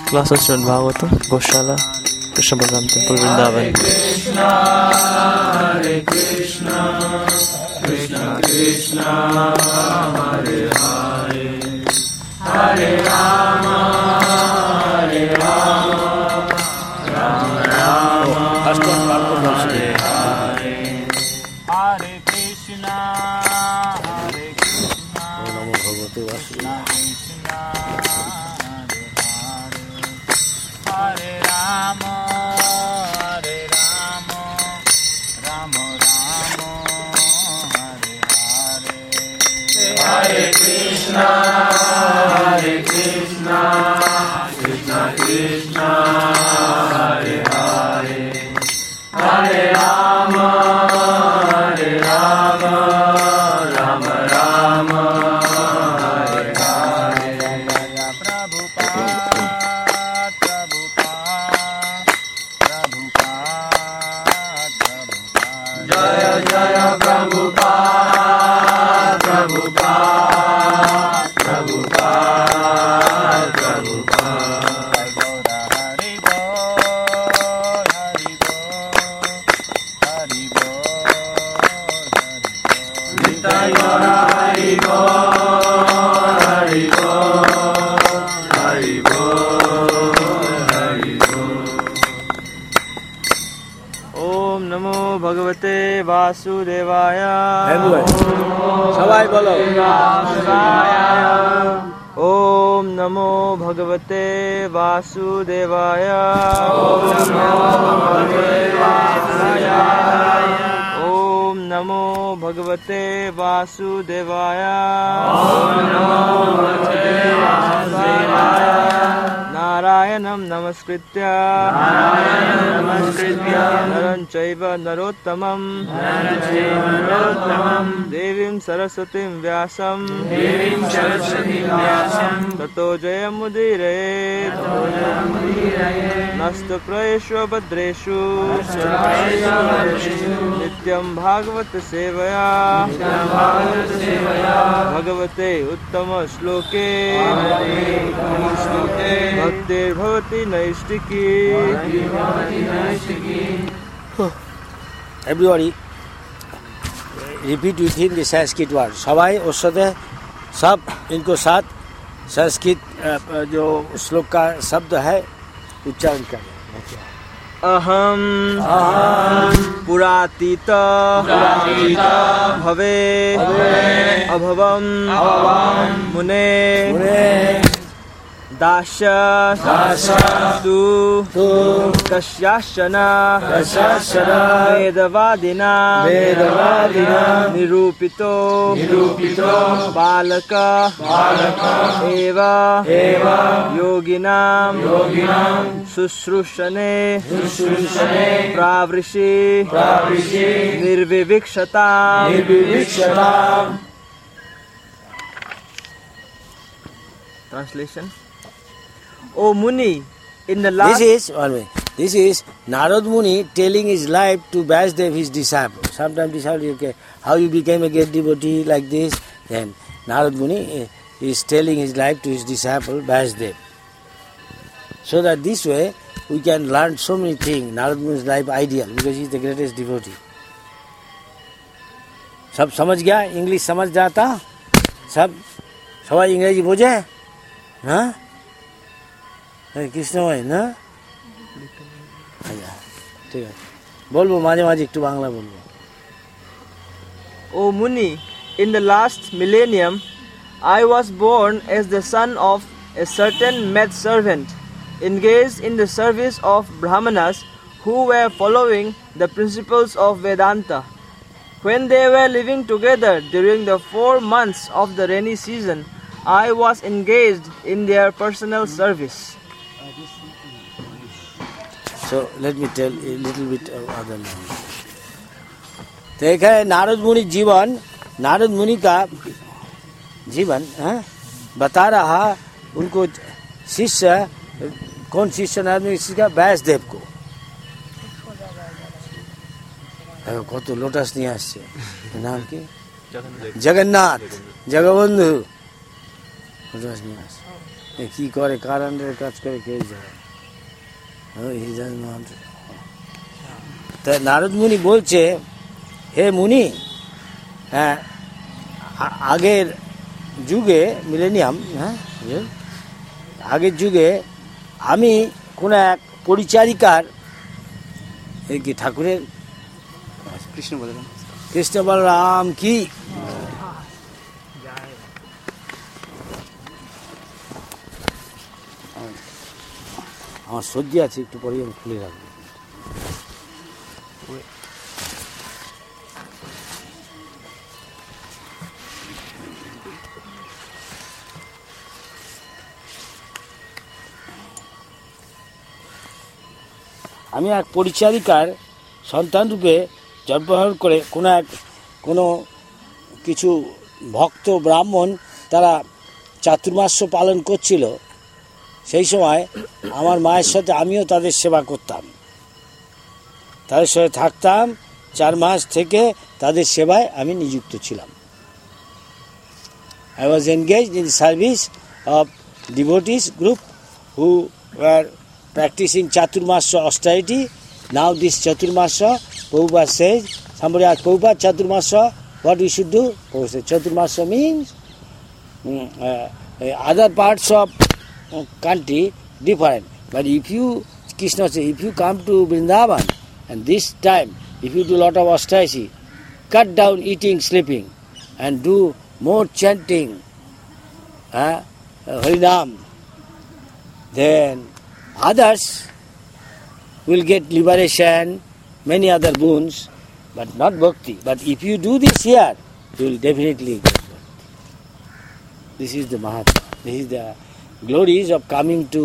Class of Shrimad Bhagavatam Goshala Krishna Balaram temple Vrindavan. Hare Krishna Krishna Krishna Hare Hare Hare Ram Ram Ram Hare Hare Hare Krishna नमो भगवते वासुदेवाय हरे राम राम राम हरे हरे हरे कृष्णा कृष्णा कृष्णा हरे हरे हरे राम राम राम हरे हरे जय जय प्रभुपाद प्रभुपाद प्रभुपाद हरि बोल हरि बोल निताय गौर हरि बोल हरि बोल। ओम नमो भगवते वासुदेवाय। सबाई बोलो ओम नमो भगवते वासुदेवाय। ओम नमो भगवते वासुदेवाय। नारायणं नमस्कृत्य नरं चैव नरोत्तमं देवीं सरस्वतीं व्यासं ततो जयमुदीरयेत्। नस्तप्रायेषु भद्रेषु नित्यं भागवत सेवया भगवते उत्तम श्लोके भक्तिर्भवति नैष्टिकी। Everybody repeat within the Sanskrit word. सबाई उस समय सब इनको साथ संस्कृत जो श्लोक का शब्द है उच्चारण करें। अहम पुरातीत भवे अभवम मुने दास्यस्तु कस्याश्चन वेदवादिना निरूपितो बालक एव योगिनां शुश्रूषणे प्रावृषि निर्विवक्षताम्। Translation. O Muni, in the last... This is Narad Muni telling his life to Vyasdev, his disciple. Sometimes disciple, okay, how you became a great devotee like this. Then Narad Muni is telling his life to his disciple Vyasdev. So that this way we can learn so many things. Narad Muni's life ideal because he is the greatest devotee. सब समझ गया? English समझ जाता? सब सवाई इंग्रेजी बोझे? हाँ? कृष्ण भाई ना? ठीक है बोलबो माझे माझे एकटू बांग्ला बोलबो। O Muni, in the last millennium, I was born as the son of a certain maidservant, engaged in the service of Brahmanas who were following the principles of Vedanta. When they were living together during the 4 months of the rainy season, I was engaged in their personal service. So let me tell a little bit of other language. देखा है नारद मुनि का जीवन बता रहा उनको शिष्य कौन शिष्य नारद मुनि का व्यासदेव को কত লোটাস নিয়ে আসছে নাম কি জগন্নাথ জগবন্ধু লোটাস নিয়ে আসছে কি করে কার আন্ডারে কাজ করে কে জানে। তা নারদ মুনি বলছে, হে মুনি, হ্যাঁ আগের যুগে মিলেনিয়াম, হ্যাঁ আগের যুগে আমি কোনো এক পরিচারিকার কি ঠাকুরের কৃষ্ণ বলরাম কি আমার সর্দি আছে, একটু পরে আমি খুলে রাখবো। আমি এক পরিচারিকার সন্তান রূপে জন্মগ্রহণ করে কোনো কিছু ভক্ত ব্রাহ্মণ তারা চাতুর্মাস্য পালন করছিল। সেই সময় আমার মায়ের সাথে আমিও তাদের সেবা করতাম, তাদের সাথে থাকতাম। 4 মাস থেকে তাদের সেবায় আমি নিযুক্ত ছিলাম। I was engaged in the service of devotees group who were practicing Chaturmasya austerity. Now this Chaturmasya, Prabhupada says, somebody asked Prabhupada, Chaturmasya, what we should do? Prabhupada says, Chaturmasya means other parts of country different. But if you, Krishna says, if you come to Vrindavan and this time, if you do lot of austerity, cut down eating, sleeping and do more chanting, Harinam, then others will get liberation, many other boons, but not bhakti. But if you do this here, you will definitely get bhakti. This is the Mahatma. This is the glories of coming to,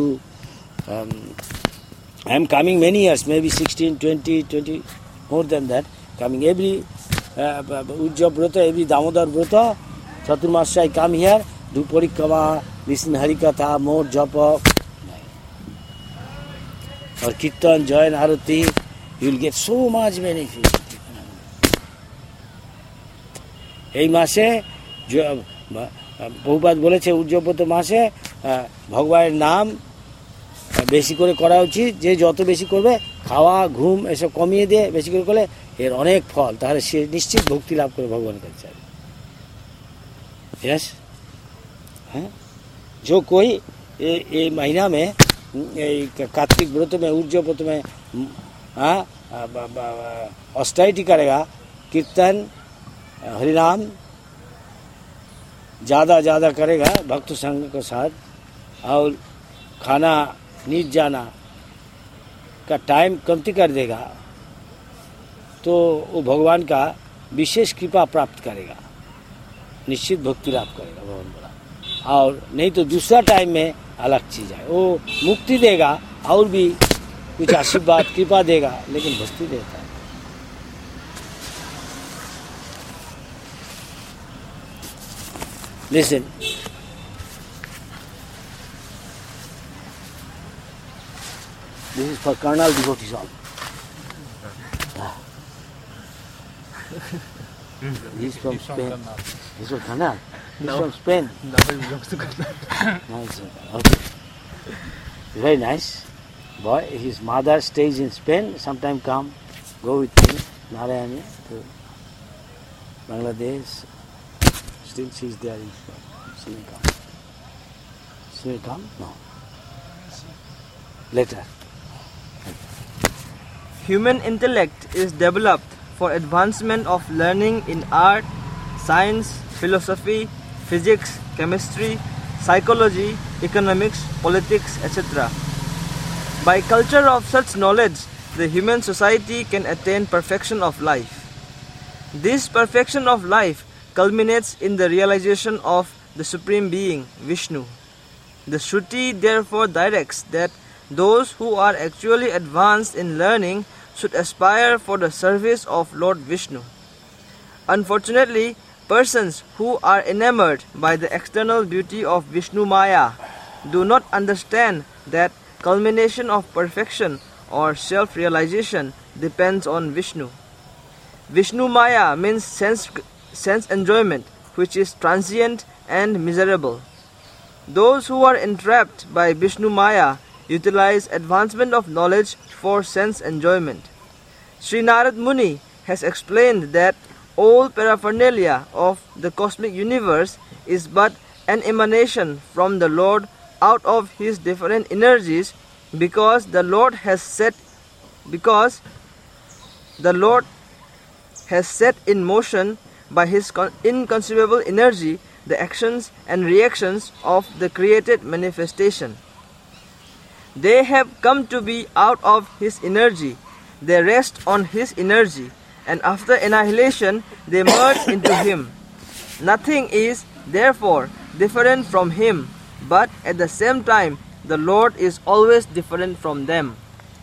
I am coming many years, maybe 16, 20, more than that, coming every Ujja Brata, every Damodar Brata, Chaturmasya, I come here, do Parikrama, listen Harikatha, more japa, or Kirtan, join Arati, you will get so much benefit. এই মাসে বহুপাত বলেছে উজ্জ্বব্রত মাসে ভগবানের নাম বেশি করে করা উচিত। যে যত বেশি করবে, খাওয়া ঘুম এসব কমিয়ে দিয়ে বেশি করে করলে এর অনেক ফল, তাহলে সে নিশ্চিত ভক্তি লাভ করে ভগবানের কাছে। यस, हाँ, जो कोई ये महीना में कार्तिक व्रत में ऊर्जा व्रत में ऑस्टेरिटी करेगा, कीर्तन हरिनाम ज़्यादा करेगा भक्त संघ के साथ, और खाना नीच जाना का टाइम कमती कर देगा, तो वो भगवान का विशेष कृपा प्राप्त करेगा, निश्चित भक्ति लाभ करेगा भगवान बोला। और नहीं तो दूसरा टाइम में अलग चीज़ है, वो मुक्ति देगा और भी कुछ आशीर्वाद कृपा देगा, लेकिन भक्ति देता है। Listen. This is for carnal devotees all. He's from Spain. He's from Carnal. He's from Spain. Nice. Okay. Very nice. Boy, his mother stays in Spain. Sometime come, go with me, Narayani, to Bangladesh. Still she is there in Spain. She will come. She will come? No. Later. Human intellect is developed for advancement of learning in art, science, philosophy, physics, chemistry, psychology, economics, politics, etc. By culture of such knowledge, the human society can attain perfection of life. This perfection of life culminates in the realization of the Supreme Being, Vishnu. The Shruti therefore directs that those who are actually advanced in learning should aspire for the service of Lord Vishnu. Unfortunately, persons who are enamored by the external beauty of Vishnu Maya do not understand that culmination of perfection or self-realization depends on Vishnu. Vishnu Maya means sense enjoyment, which is transient and miserable. Those who are entrapped by Vishnu Maya utilize advancement of knowledge for sense enjoyment. Sri Narad Muni has explained that all paraphernalia of the cosmic universe is but an emanation from the Lord out of his different energies, because the Lord has set in motion by his inconceivable energy the actions and reactions of the created manifestation. They have come to be out of his energy, they rest on his energy, and after annihilation they merge into him. Nothing is, therefore, different from him, but at the same time the Lord is always different from them.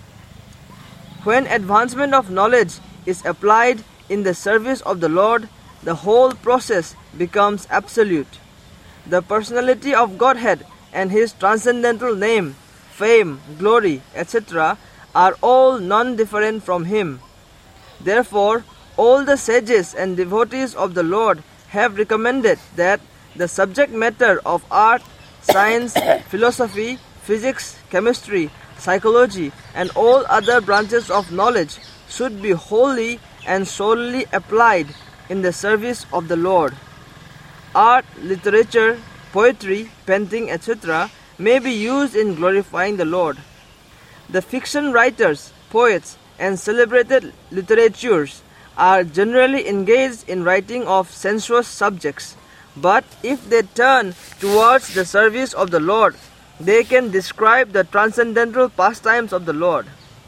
When advancement of knowledge is applied in the service of the Lord, the whole process becomes absolute. The personality of Godhead and his transcendental name, fame, glory, etc. are all non-different from him. Therefore, all the sages and devotees of the Lord have recommended that the subject matter of art, science, philosophy, physics, chemistry, psychology, and all other branches of knowledge should be wholly and solely applied in the service of the Lord. Art, literature, poetry, painting, etc. may be used in glorifying the Lord. The fiction writers, poets, and celebrated literatures are generally engaged in writing of sensuous subjects, but if they turn towards the service of the Lord, they can describe the transcendental pastimes of the Lord.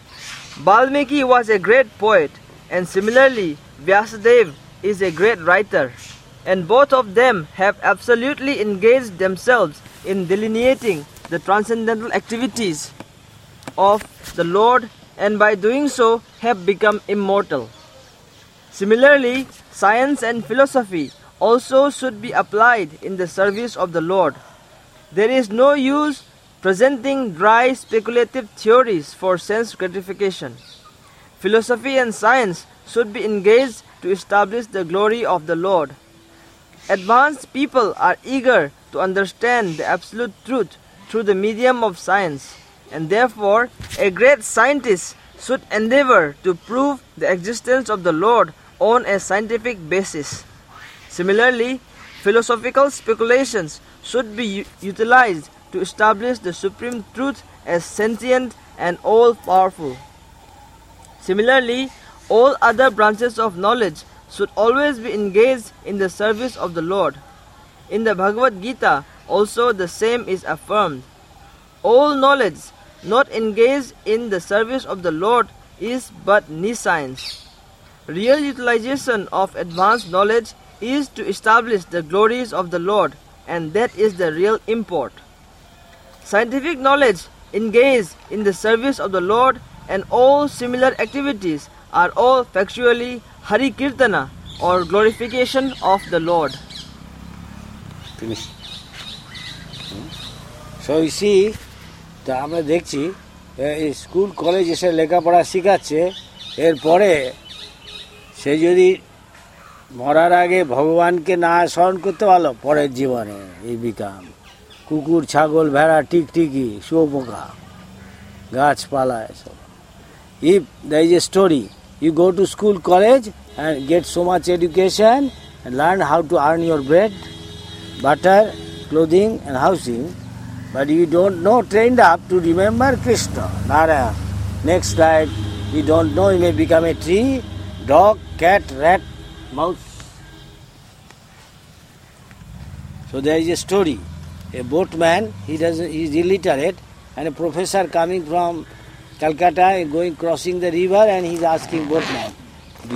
Valmiki was a great poet, and similarly Vyasadeva is a great writer, and both of them have absolutely engaged themselves in delineating the transcendental activities of the Lord, and by doing so have become immortal. Similarly, science and philosophy also should be applied in the service of the Lord. There is no use presenting dry speculative theories for sense gratification. Philosophy and science should be engaged to establish the glory of the Lord. Advanced people are eager to understand the absolute truth through the medium of science, and therefore a great scientist should endeavor to prove the existence of the Lord on a scientific basis. Similarly, philosophical speculations should be utilized to establish the supreme truth as sentient and all-powerful. Similarly, all other branches of knowledge should always be engaged in the service of the Lord. In the Bhagavad Gita also the same is affirmed. All knowledge not engaged in the service of the Lord is but nescience. Real utilization of advanced knowledge is to establish the glories of the Lord, and that is the real import. Scientific knowledge engaged in the service of the Lord and all similar activities are all factually Hari Kirtana or glorification of the Lord. Finish. So you see, তা আমরা দেখছি school college এসে লেখাপড়া শেখাচ্ছে, এরপরে সে যদি মরার আগে ভগবানকে না স্মরণ করতে পারলো, পরের জীবনে এই বিকাম কুকুর, ছাগল, ভেড়া, টিকটিকি, শুয়োপোকা, গাছপালা এসব. If there is a story, you go to school, college and get so much education and learn how to earn your bread, butter, clothing and housing, but you don't know, trained up to remember Krishna, Narayana. Next life, you don't know, you may become a tree, dog, cat, rat, mouse. So there is a story. A boatman, he is illiterate, and a professor coming from Calcutta, crossing the river, and he is asking boatman, do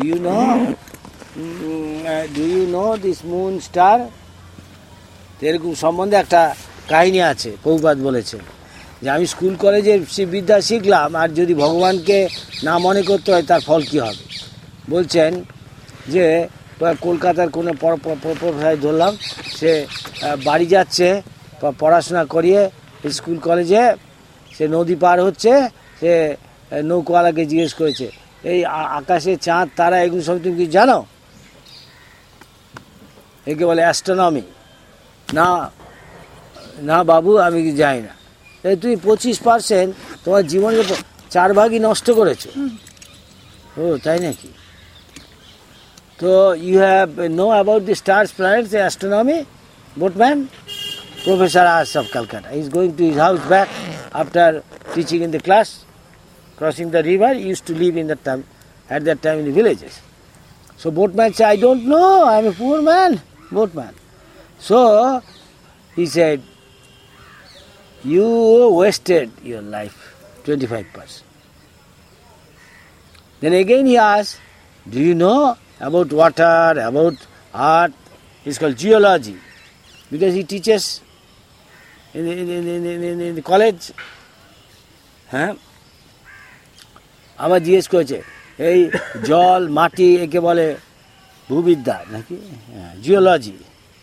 you know this moon star? এরকম সম্বন্ধে একটা কাহিনী আছে, প্রভুপাদ বলেছেন যে আমি school কলেজে বিদ্যা শিখলাম, আর যদি ভগবানকে না মনে করতে হয় তার ফল কী হবে? বলছেন যে কলকাতার কোনো প্রফেসর ধরলাম, সে বাড়ি যাচ্ছে পড়াশোনা করিয়ে স্কুল কলেজে, সে নদী পার হচ্ছে, সে নৌকাওয়ালাকে জিজ্ঞেস করেছে, এই আকাশে চাঁদ তারা এগুলো সব তুমি কি জানো? একে বলে অ্যাস্ট্রোনমি। না না বাবু আমি যাই না। তাই তুমি 25% তোমার জীবনের 4 ভাগই নষ্ট করেছো। ও তাই নাকি? তো you have know about the stars, planets, astronomy, boatman? Professor As of Calcutta. He is going to his house back after teaching in the class, crossing the river. He used to live in that time, at that time in the villages. So boatman said, I don't know, I am a poor man, boatman. So he said, you wasted your life, 25%. Then again he asked, do you know about water, about earth? It's called geology. Because he teaches in the college. হ্যাঁ আবার জিজ্ঞেস করেছে এই জল মাটি একে বলে ভূবিদ্যা নাকি? জিওলজি,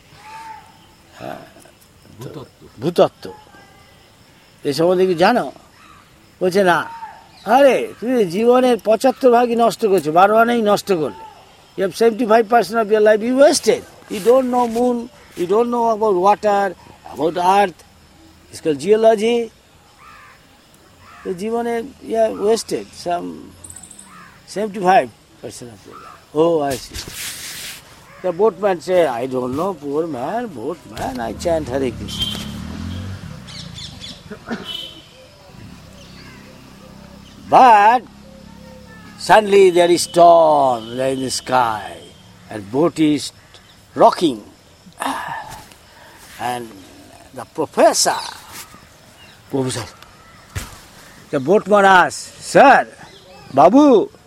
ভূতত্ত্ব, এই সম্বন্ধে কি জানো? বলছে না। আরে তুমি জীবনের 75 ভাগই নষ্ট করছো, 12 আনাই নষ্ট করলে। You have 75% of your life you wasted. You don't know moon, you don't know about water, about earth. It's called geology. The জীবনে you have wasted some 75% of your life. Oh, I see. The boatman say, I don't know, poor man, boatman, I chant Hare Krishna. But suddenly there is storm in the sky and boat is rocking. And the professor, the boatman asks, Sir, Babu,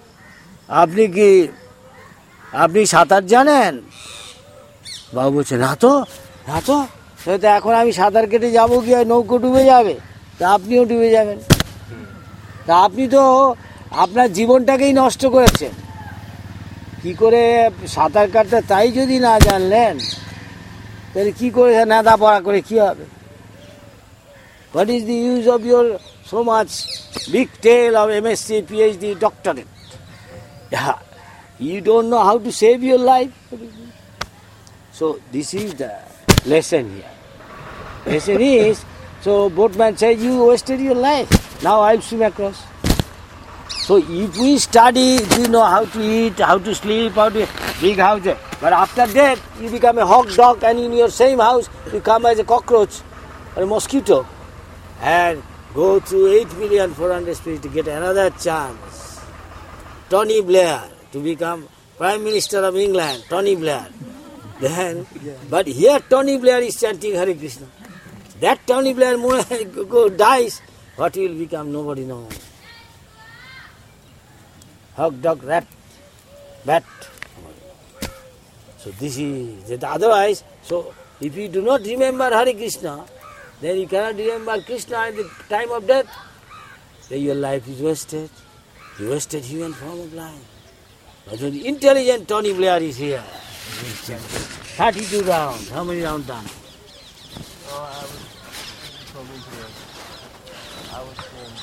আপনি সাঁতার জানেন? বাবু বলছে না তো। এখন আমি সাঁতার কেটে যাবো গিয়ে নৌকো ডুবে যাবে, তা আপনিও ডুবে যাবেন। তা আপনি তো আপনার জীবনটাকেই নষ্ট করেছেন। কি করে সাঁতার কাটতে তাই যদি না জানলেন, তাহলে কি করে নেদা পড়া করে কি হবে? What is the use of your so much big tail of MSc, PhD, doctorate? Yeah. You don't know how to save your life. So this is the lesson here. Lesson is, so boatman says you wasted your life. Now I'll swim across. So if we study, we know how to eat, how to sleep, how to big house. But after that, you become a hawk dog, and in your same house, you come as a cockroach or a mosquito, and go through 8,400,000 species to get another chance. Tony Blair to become Prime Minister of England, Tony Blair. Then, but here Tony Blair is chanting Hare Krishna. That Tony Blair dies, what will become? Nobody knows. Hawk, dog, rat, bat. So this is that. Otherwise, so if you do not remember Hare Krishna, then you cannot remember Krishna at the time of death. Then your life is wasted. You wasted human form of life. But when the intelligent Tony Blair is here, 32 rounds. How many rounds done? Oh, I was probably here. I was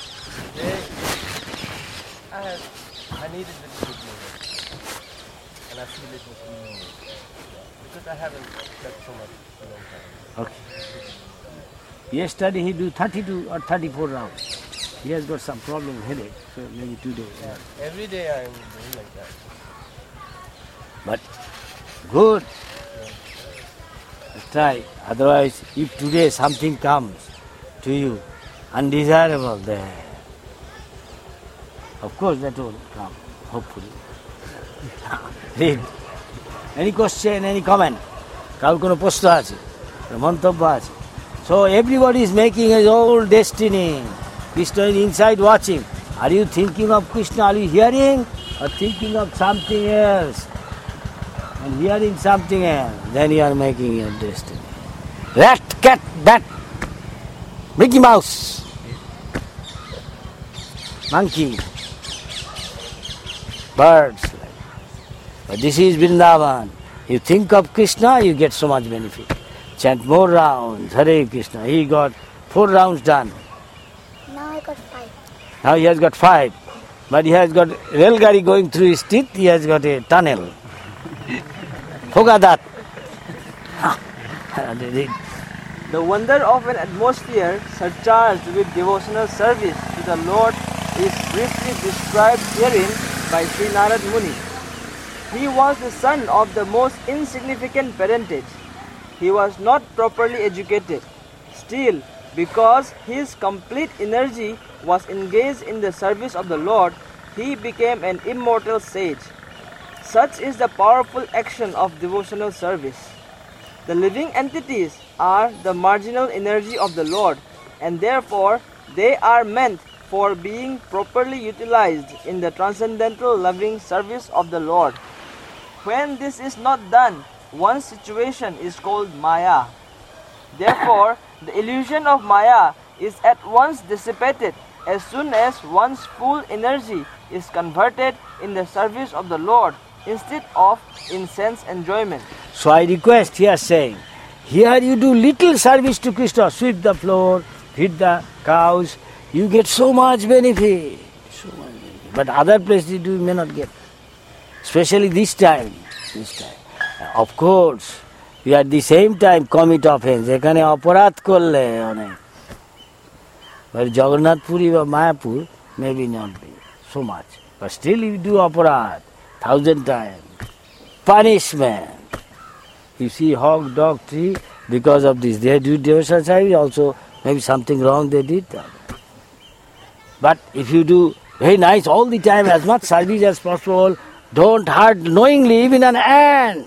I needed a little bit more. And I feel it was more. Because I haven't slept so much for a long time. Okay. Yesterday he do 32 or 34 rounds. He has got some problem with headache, so maybe 2 days. Yeah. Every day I am doing like that. But good. Try. Otherwise, if today something comes to you undesirable, then of course that will come. Hopefully. Read. Any question? Any comment? কার কোনো প্রশ্ন আছে, মন্তব্য আছে? So everybody is making his own destiny. Krishna is inside watching. Are you thinking of Krishna? Are you hearing or thinking of something else? And hearing something else, then you are making your destiny. Rat, cat, bat, Mickey Mouse, monkey, birds. But this is Vrindavan. You think of Krishna, you get so much benefit. Chant more rounds, Hare Krishna. He got 4 rounds done. Now I got 5. Now he has got 5. But he has got rail gari going through his teeth. He has got a tunnel. Hoga dat. The wonder of an atmosphere surcharged with devotional service to the Lord is briefly described herein by Sri Narad Muni. He was the son of the most insignificant parentage. He was not properly educated. Still, because his complete energy was engaged in the service of the Lord, he became an immortal sage. Such is the powerful action of devotional service. The living entities are the marginal energy of the Lord, and therefore they are meant for being properly utilized in the transcendental loving service of the Lord. When this is not done, one's situation is called Maya. Therefore, the illusion of Maya is at once dissipated as soon as one's full energy is converted in the service of the Lord instead of in sense enjoyment. So I request here saying, here you do little service to Krishna, sweep the floor, feed the cows, you get so much benefit. So much benefit. But other places you may not get. Especially this time. Of course, we at the same time commit offense. এখানে অপরাধ করলে অনেক। But Jagannath Puri or Mayapur maybe not be so much. But still you do অপরাধ 1,000 times. Punishment. You see hog, dog, tree, because of this. They do devotional service also, maybe something wrong they did. But if you do very nice all the time, as much service as possible, don't hurt knowingly even an ant.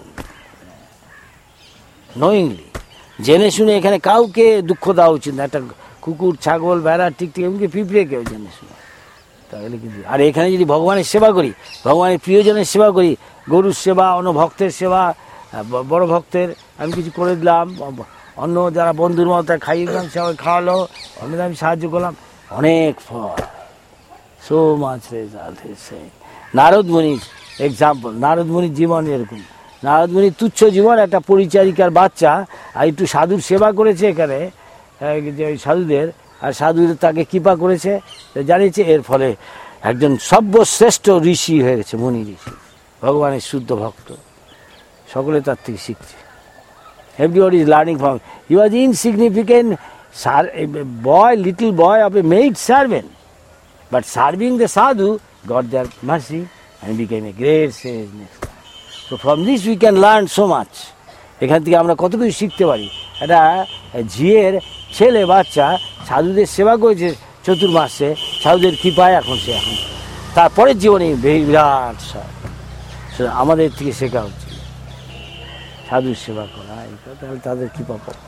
Knowingly. জেনে শুনে এখানে কাউকে দুঃখ দেওয়া উচিত না। একটা কুকুর, ছাগল, ভেড়া, টিকটিক এমনকি পিঁপড়েকেও জেনে শুনে। তাহলে কিন্তু আর এখানে যদি ভগবানের সেবা করি, ভগবানের প্রিয়জনের সেবা করি, গরুর সেবা, অন্য ভক্তের সেবা, বড় ভক্তের আমি কিছু করে দিলাম, অন্য যারা বন্ধুর মতো খাইয়ে দিলাম, সবাই খাওয়ালো, অন্যদের আমি সাহায্য করলাম, অনেক ফল। সো মাচ রেজাল্ট এসে নারদ মুনির এক্সাম্পল, নারদ মুনির জীবন এরকম। নারদ মুনির তুচ্ছ জীবন, একটা পরিচারিকার বাচ্চা আর একটু সাধুর সেবা করেছে এখানে, যে ওই সাধুদের, আর সাধুদের তাকে কৃপা করেছে, জানিয়েছে, এর ফলে একজন সর্বশ্রেষ্ঠ ঋষি হয়ে গেছে, মুনি ঋষি, ভগবানের শুদ্ধ ভক্ত। সকলে তার থেকে শিখছে। Everybody is learning from. He was insignificant boy, little boy of a maid servant. But serving the sadhu got their mercy and became a great sage next time. So from this we can learn so much. এখান থেকে আমরা কত কিছু শিখতে পারি। একটা ঝিয়ের ছেলে বাচ্চা সাধুদের সেবা করেছে চতুর্মাসে, সাধুদের কৃপায় এখন সে এখন তারপরের জীবনে বিরাট আমাদের থেকে শেখা হচ্ছে সাধুর সেবা করা, তাহলে তাদের কৃপা পাবো।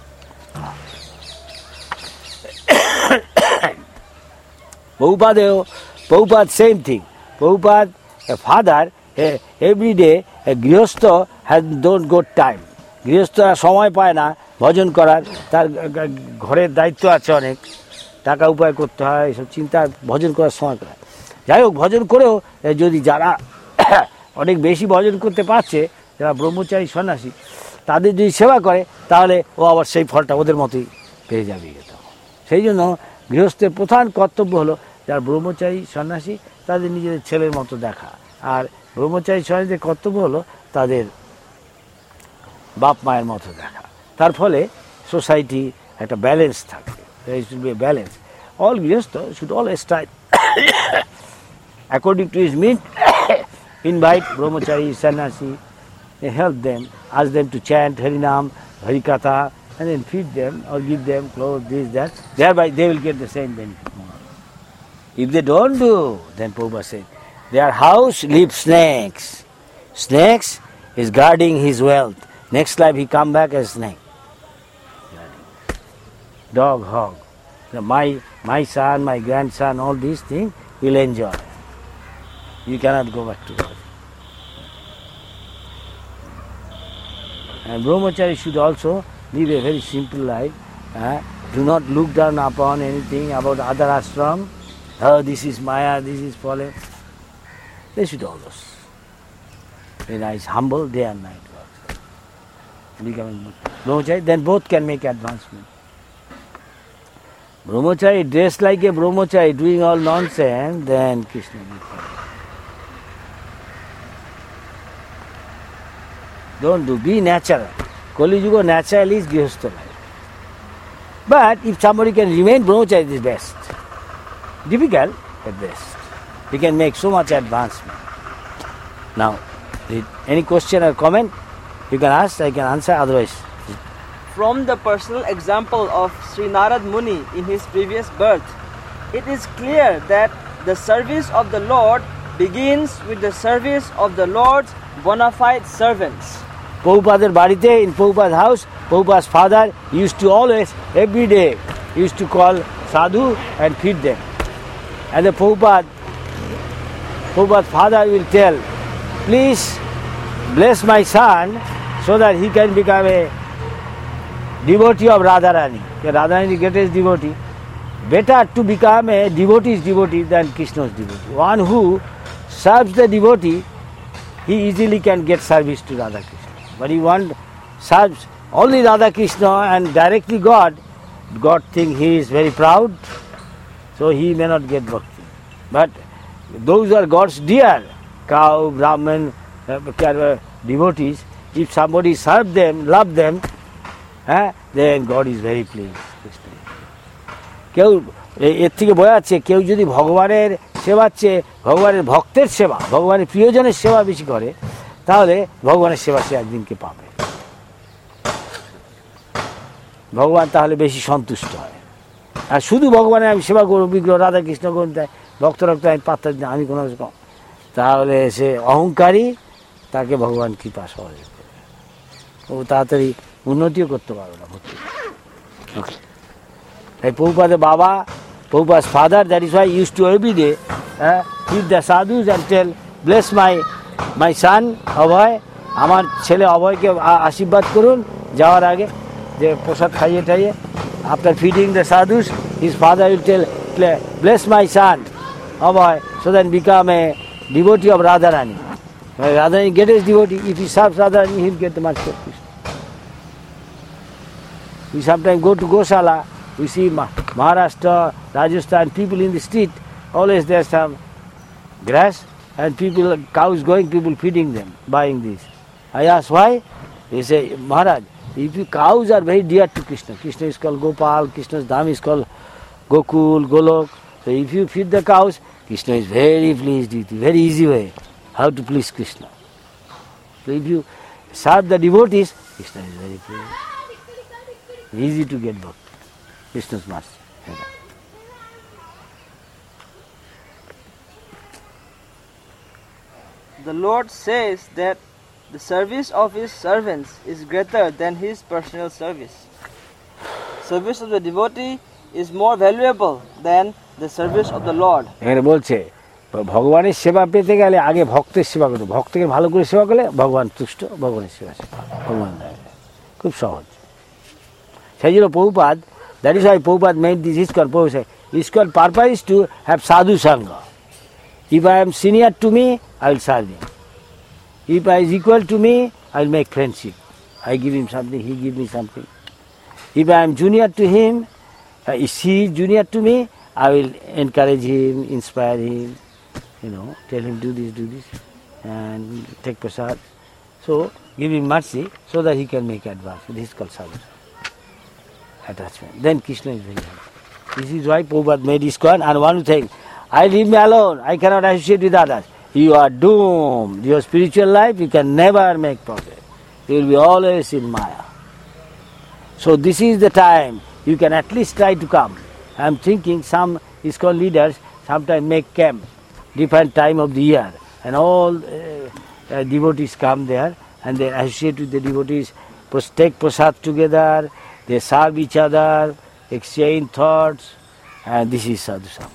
Prabhupada same thing. Prabhupada, a father, every day a গৃহস্থ don't got time. গৃহস্থরা সময় পায় না ভজন করার, তার ঘরের দায়িত্ব আছে অনেক, টাকা উপায় করতে হয়, এসব চিন্তা, ভজন করার সময় পায়। যাই হোক, ভজন করেও যদি যারা অনেক বেশি ভজন করতে পারছে, যারা ব্রহ্মচারী সন্ন্যাসী, তাদের যদি সেবা করে, তাহলে ও আবার সেই ফলটা ওদের মতোই পেয়ে যাবে। সেই জন্য গৃহস্থের প্রধান কর্তব্য হলো যারা ব্রহ্মচারী সন্ন্যাসী তাদের নিজেদের ছেলের মতো দেখা, আর ব্রহ্মচারী সন্ন্যাসীদের কর্তব্য হলো তাদের বাপ মায়ের মতো দেখা। তার ফলে সোসাইটি একটা ব্যালেন্স থাকবে, balance. All grihastha should always try according to his might invite brahmachari, sannyasi, help them, ask them to chant Harinam, Harikatha, and then feed them or give them clothes, this, that. Thereby they will get the same benefit. If they don't do, then Prabhupada said, their house live snakes. Snakes is guarding his wealth. Next life he come back as snake. Dog, hog. My son, my grandson, all these things will enjoy. You cannot go back to God. And brahmachari should also live a very simple life. Do not look down upon anything about other ashram. Oh, this is Maya, this is fallen. They should always be nice, humble, day and night. Becoming brahmachari, then both can make advancement. Brahmachari dressed like a brahmachari, doing all nonsense, then Krishna will come. Don't do, be natural. Kali Yuga natural is Grihastha life. But if somebody can remain brahmachari, it is best. Difficult, but best. He can make so much advancement. Now, any question or comment, you can ask, I can answer, otherwise. From the personal example of Sri Narad Muni in his previous birth, it is clear that the service of the Lord begins with the service of the Lord's bona fide servants. Prabhupada's barite, in Prabhupada's house, Prabhupada's father used to always, every day, used to call sadhu and feed them. And the Prabhupada's father will tell, please bless my son so that he can become a devotee of Radharani. Radharani is the greatest devotee. Better to become a devotee's devotee than Krishna's devotee. One who serves the devotee, he easily can get service to Radha Krishna. But he serves only Radha Krishna and directly God, God thinks he is very proud, so he may not get bhakti. But those are God's dear, cow, Brahman, devotees, if somebody serves them, love them, then God is very pleased. কেউ এর থেকে বোঝা যাচ্ছে কেউ যদি ভগবানের সেবার চেয়ে ভগবানের ভক্তের সেবা, ভগবানের প্রিয়জনের সেবা বেশি করে, তাহলে ভগবানের সেবা সে একদিনকে পাবে। ভগবান তাহলে বেশি সন্তুষ্ট হয়। আর শুধু ভগবানের আমি সেবা করবো, বিগ্রহ রাধা কৃষ্ণ করুন, তাই ভক্ত রক্ত আমি পাত্তা দিই, আমি কোনো রকম, তাহলে সে অহংকারী, তাকে ভগবান কৃপা সহজে করবে, ও তাড়াতাড়ি উন্নতিও করতে পারবে না ভক্তি। Like Prabhupada's Baba, Prabhupada's father, that is why he used to every day feed the sadhus and tell, bless my son, Abhay, আমার ছেলে অভয়কে আশীর্বাদ করুন যাওয়ার আগে, যে প্রসাদ খাইয়ে টাইয়ে। After feeding the sadhus, his father will tell, bless my son, Abhay, so that become a devotee of Radharani. Radharani get his devotee. If he serves Radharani, he will get the mercy of Krishna. We sometimes go to Gosala. We see Maharashtra, Rajasthan, people in the street, always there's some grass and people, cows going, people feeding them, buying this. I ask why? They say, Maharaj, if you cows are very dear to Krishna. Krishna is called Gopal, Krishna's Dham is called Gokul, Golok. So if you feed the cows, Krishna is very pleased with you, very easy way how to please Krishna. So if you serve the devotees, Krishna is very pleased. Easy to get bhakti. Krishna's mercy. The Lord says that the service of his servants is greater than his personal service. Service of the devotee is more valuable than the service of the Lord. এখানে বলছে ভগবানের সেবা পেতে গেলে আগে ভক্তের সেবা করতে, ভক্তকে ভালো করে সেবা করলে ভগবান তুষ্ট, ভগবানের সেবা ভগবান খুব সহজ। সেই জন্য Prabhupada, that is why Prabhupada made this ISKCON. Prabhupada said, ISKCON purpose is to have sadhu sangha. If I am senior to me, I will serve him. If I is equal to me, I will make friendship. I give him something, he give me something. If I am junior to him, if he is junior to me, I will encourage him, inspire him, tell him do this, and take prasad. So give him mercy so that he can make advance. This is called sadhu attachment. Then Krishna is very happy. This is why Prabhupada made ISKCON. And one thing, I leave me alone, I cannot associate with others. You are doomed. Your spiritual life, you can never make progress. You will be always in Maya. So this is the time you can at least try to come. I am thinking some ISKCON leaders sometimes make camp, different time of the year, and all devotees come there and they associate with the devotees, take prasad together, they serve each other, exchange thoughts, and this is sadhu sangha.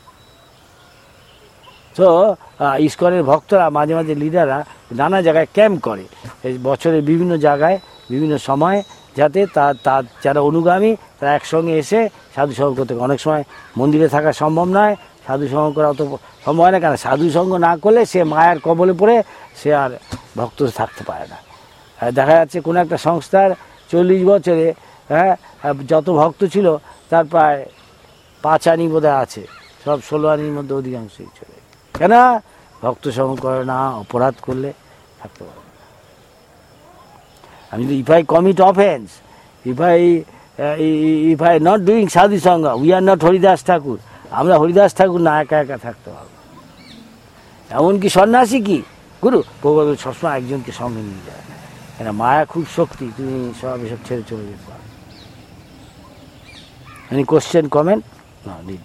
So ISKCOনের ভক্তরা মাঝে মাঝে লিডাররা নানা জায়গায় camp করে, বছরের বিভিন্ন জায়গায় বিভিন্ন সময়, যাতে তার যারা অনুগামী তারা একসঙ্গে এসে সাধু সঙ্গ করতে। অনেক সময় মন্দিরে থাকা সম্ভব নয়, সাধু সঙ্গ করা অত সম্ভব হয় না, কেন সাধু সঙ্গ না করলে সে মায়ার কবলে পড়ে সে আর ভক্ত থাকতে পারে না। দেখা যাচ্ছে কোনো একটা সংস্থার 40 বছরে যত ভক্ত ছিল তার প্রায় 5 আনি বোধহয় আছে, সব 16 আনির মধ্যে অধিকাংশই চলে। কেন? ভক্ত সঙ্গ করে না, অপরাধ করলে থাকতে পারে না। I mean, if I commit offense, if I if I not doing sadhu sangha, we are not Haridas ঠাকুর, আমরা হরিদাস ঠাকুর না, একা একা থাকতে হবে। এমনকি সন্ন্যাসী কি গুরু প্রভুপাদ সবসময় একজনকে সঙ্গে নিয়ে যায়, কেন মায়া খুব শক্তি, তুমি সব এসব ছেড়ে চলে যেতে পারো। Any question, comment? No, need.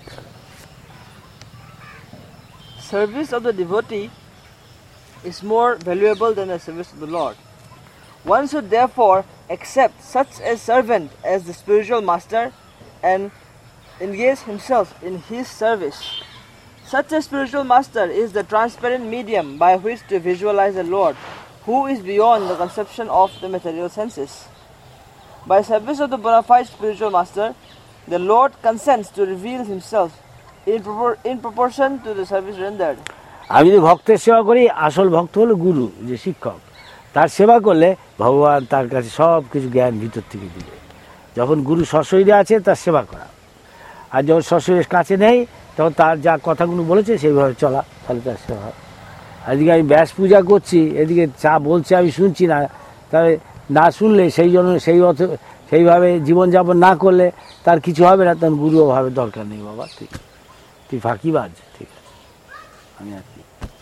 Service of the devotee is more valuable than the service of the Lord. One should therefore accept such a servant as the spiritual master and engage himself in his service. Such a spiritual master is the transparent medium by which to visualize the Lord, who is beyond the conception of the material senses. By service of the bona fide spiritual master, the Lord consents to reveal himself in proportion to the service rendered. আমি যদি ভক্তের সেবা করি, আসল ভক্ত হলো গুরু, যে শিক্ষক, তার সেবা করলে ভগবান তার কাছে সব কিছু জ্ঞান ভিতর থেকে দিবে। যখন গুরু সশরীরে আছে তার সেবা করা, আর যখন সশরীরের কাছে নেই তখন তার যা কথাগুলো বলেছে সেইভাবে চলা, তাহলে তার সেবা হয়। আজকে আমি ব্যাস পূজা করছি, এদিকে চা বলছে আমি শুনছি না, তাহলে না শুনলে সেই জন্য সেইভাবে জীবনযাপন না করলে তার কিছু হবে না, তখন গুরুও ভাবে দরকার নেই, বাবা তুই ফাঁকিবাজ, ঠিক আছে আমি আর কি।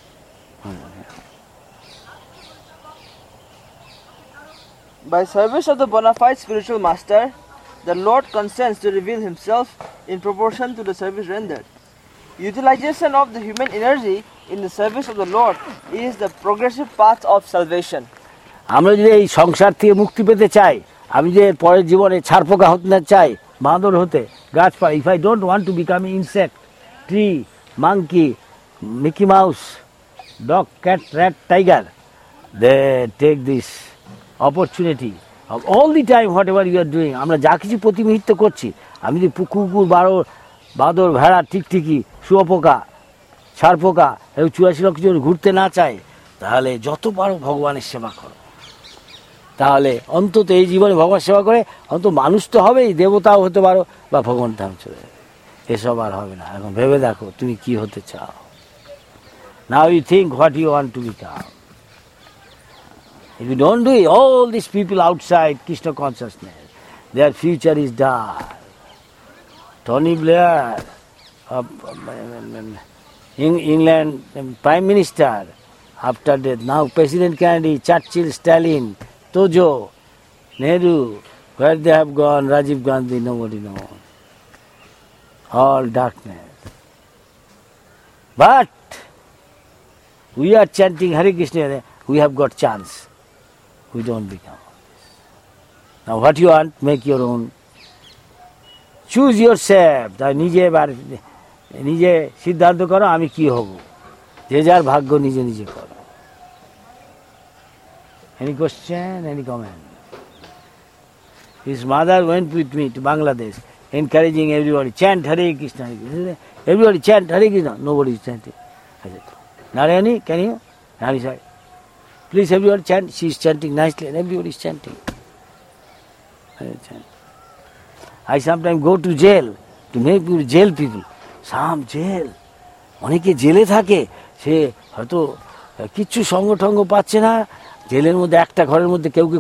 By service of the bona fide spiritual master, the Lord consents to reveal himself in proportion to the service rendered. Utilization of the human energy in the service of the Lord is the progressive path of salvation. আমরা যদি এই সংসার থেকে মুক্তি পেতে চাই, আমি যে পরের জীবনে ছারপোকা হতে না চাই, বাঁদর হতে, গাছপালা, if I don't want to become insect, tree, monkey, Mickey Mouse, dog, cat, rat, tiger, they take this opportunity of all the time whatever you are doing. আমরা যা কিছু প্রতি মুহূর্তে করছি, আমি যদি কুকুর, বাঁদর, ভেড়া, টিকটিকি, শুয়োপোকা, ছারপোকা, এবং 84 লক্ষ জন ঘুরতে না চাই, তাহলে যত পারো ভগবানের সেবা করো। তাহলে অন্তত এই জীবনে ভগবান সেবা করে অন্তত মানুষ তো হবেই, দেবতাও হতে পারো, বা ভগবান ধাম চলে যাবে। এসব আর হবে না। এখন ভেবে দেখো তুমি কি হতে চাও। Now you think what you want to become. If you don't do it, all these people outside Krishna consciousness, their future is dark. Tony Blair, England Prime Minister, after death, now President Kennedy, Churchill, Stalin, Tojo, Nehru, where they have gone, Rajiv Gandhi, nobody knows. All darkness. But we are chanting Hare Krishna, we have got chance. We don't become. Now what you want, make your own. Choose yourself. নিজে সিদ্ধান্ত করো আমি কি হব, যে যার ভাগ্য নিজে নিজে করো। Any question, any comment? His mother went with me to Bangladesh, encouraging everybody, chant Hare Krishna, Hare Krishna. Everybody chant Hare Krishna. Nobody is chanting. I said, Narayani, can you? Narayani said, please everyone chant. She is chanting nicely and everybody is chanting. I sometimes go to jail to make people, jail people. Some jail. অনেকে জেলে থাকে, সে হয়তো কিচ্ছু সঙ্গ পাচ্ছে না, জেলের মধ্যে একটা ঘরের মধ্যে কেউকে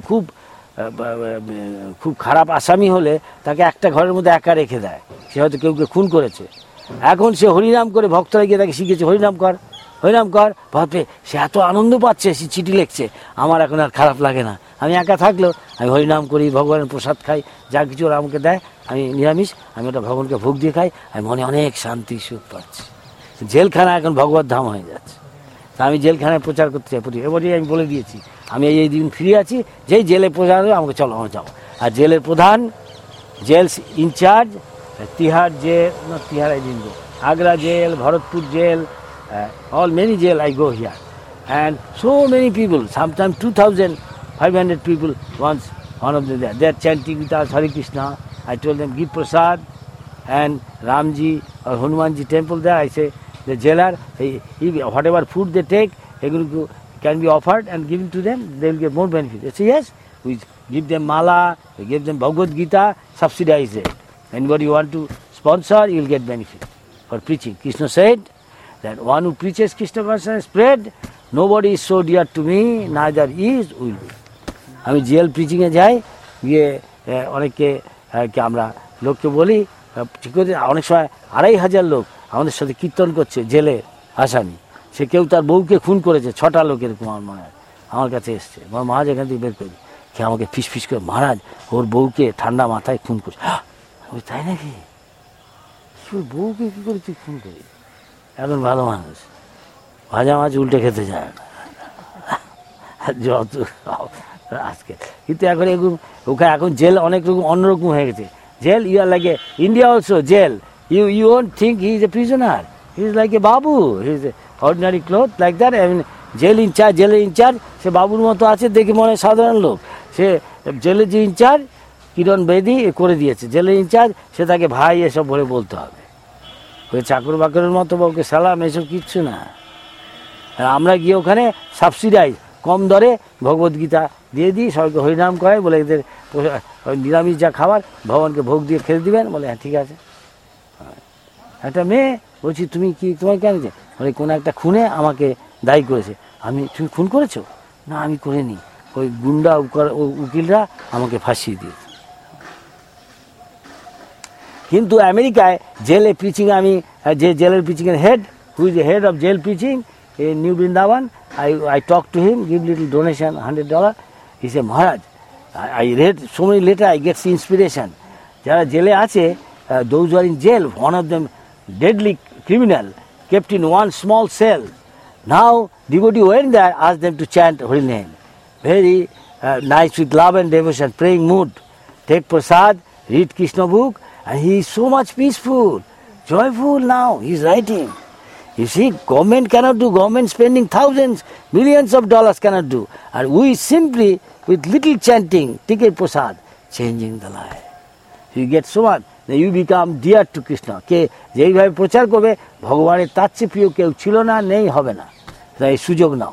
খুব খারাপ আসামি হলে তাকে একটা ঘরের মধ্যে একা রেখে দেয়, সে হয়তো কেউকে খুন করেছে। এখন সে হরিনাম করে, ভক্তরা গিয়ে তাকে শিখেছে হরিনাম কর, ভাববে সে এত আনন্দ পাচ্ছে, সে চিঠি লিখছে, আমার এখন আর খারাপ লাগে না, আমি একা থাকলেও আমি হরিনাম করি, ভগবানের প্রসাদ খাই, যা কিছু ওরা আমাকে দেয়, আমি নিরামিষ, আমি ওটা ভগবানকে ভোগ দিয়ে খাই, আমি মনে অনেক শান্তি সুখ পাচ্ছি। জেলখানা এখন ভগবত ধাম হয়ে যাচ্ছে। তা আমি জেলখানায় প্রচার করতে চাই, এবারে আমি বলে দিয়েছি আমি এই দিন ফ্রি আছি, যেই জেলে প্রচার হবে আমাকে চলো আমার যাও। আর জেলের প্রধান, জেলস ইনচার্জ, তিহার জেল, না Tihar I didn't go, Agra jail, Bharatpur jail, all many jail I go here, and so many people, sometimes 2,500 people. Once one of them they are chanting with us Hare Krishna. I told them give prasad, and Ramji or Hanumanji temple there, I say the jailer, whatever food they take, can be offered and given to them, they will get more benefit. They say yes, we give them mala, we give them Bhagavad Gita, subsidize it. Anybody you want to sponsor, you will get benefit for preaching. Krishna said that one who preaches Krishna consciousness spread, nobody is so dear to me, neither is will be. আমি jail প্রিচিংয়ে যাই, গিয়ে অনেককে কি আমরা লোককে বলি ঠিক করে অনেক সময় 2500 লোক আমাদের সাথে কীর্তন করছে জেলে আসামি, সে কেউ তার বউকে খুন করেছে, 6টা লোক এরকম আমার মনে হয় আমার কাছে এসছে, মহারাজ এখান থেকে বের করি, সে আমাকে ফিস করে মহারাজ ওর বউকে ঠান্ডা মাথায় খুন করছে। ওই তাই নাকি, ওর বউকে কী করে তুই খুন করি? এখন ভালো মানুষ, ভাজা মাছ উল্টে খেতে যায় না যত আজকে, কিন্তু এখন এরকম ওখানে এখন জেল অনেক রকম অন্যরকম হয়ে গেছে। Jail you are like a India also jail, you won't think he is a prisoner, he is like a babu, he is a ordinary cloth like that. I mean, jail incharge সে বাবুর মতো আছে, দেখে মনে হয় সাধারণ লোক, সে জেলের যে ইনচার্জ কিরণ বেদি করে দিয়েছে, জেলের ইনচার্জ সে তাকে ভাই এসব বলে বলতে হবে, ওই চাকর বাকরের মতো বা ওকে সালাম এসব কিচ্ছু না। আমরা গিয়ে ওখানে সাবসিডাইজ কম দরে ভগবদ্গীতা দিয়ে দিই, সবাইকে হরিনাম করাই, বলে এদের নিরামিষ যা খাবার ভগবানকে ভোগ দিয়ে খেতে দিবেন, বলে হ্যাঁ ঠিক আছে। একটা মেয়ে বলছি তুমি কি তোমার কেন, বলে কোনো একটা খুনে আমাকে দায়ী করেছে, তুমি খুন করেছো? না আমি করিনি, ওই গুন্ডা উকিলরা আমাকে ফাঁসিয়ে দিয়েছে। কিন্তু আমেরিকায় জেলে পিচিং, আমি যে জেলের পিচিংয়ের head, who is the head of jail preaching in New Vrindavan, I talked to him, give little donation, $100. He said, Maharaj, I read so many letters, I get inspiration. যারা জেলে আছে, those who are in jail, one of them deadly criminal, kept in one small cell. Now, devotee went there, asked them to chant holy name. Very nice, with love and devotion, praying mood. Take prasad, read Krishna book, and he is so much peaceful, joyful now, he is writing. You see, government cannot do, government spending thousands, millions of dollars cannot do. And we simply, with little chanting, tikar prasad, changing the life. You get so much, then you become dear to Krishna. কে যেইভাবে প্রচার করবে ভগবানের তার চেয়ে প্রিয় কেউ ছিল না, নেই, হবে না। তাই সুযোগ নাও।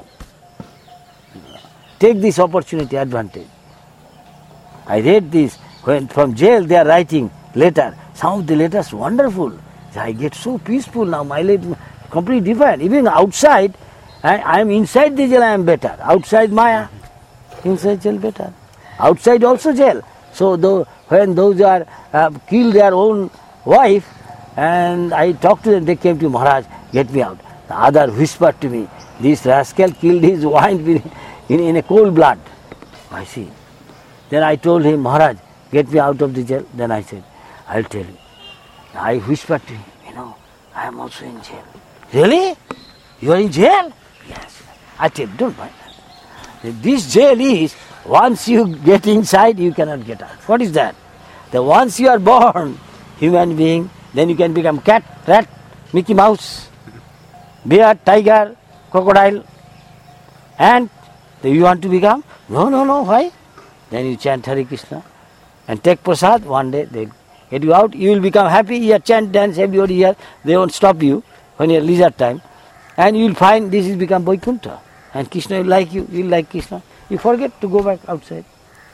Take this opportunity, advantage. I read this, when from jail they are writing letter. Some of the letters wonderful. I get so peaceful now, my life completely different. Even outside, I am inside the jail, I am better. Outside Maya, inside jail better. Outside also jail. So when those are killed their own wife, and I talked to them, they came to Maharaj, get me out. The other whispered to me, this rascal killed his wife in a cold blood. I see. Then I told him, Maharaj, get me out of the jail. Then I said, I'll tell you. I whispered to him, I am also in jail. Really? You are in jail? Yes. I tell you, don't mind that. This jail is, once you get inside, you cannot get out. What is that? That once you are born, human being, then you can become cat, rat, Mickey Mouse, bear, tiger, crocodile, and you want to become? No, why? Then you chant Hare Krishna and take prasad. One day they get you out, you will become happy, you chant, dance, everybody here, they won't stop you when you are leisure time, and you will find this is become Vaikuntha, and Krishna will like you will like Krishna. You forget to go back outside.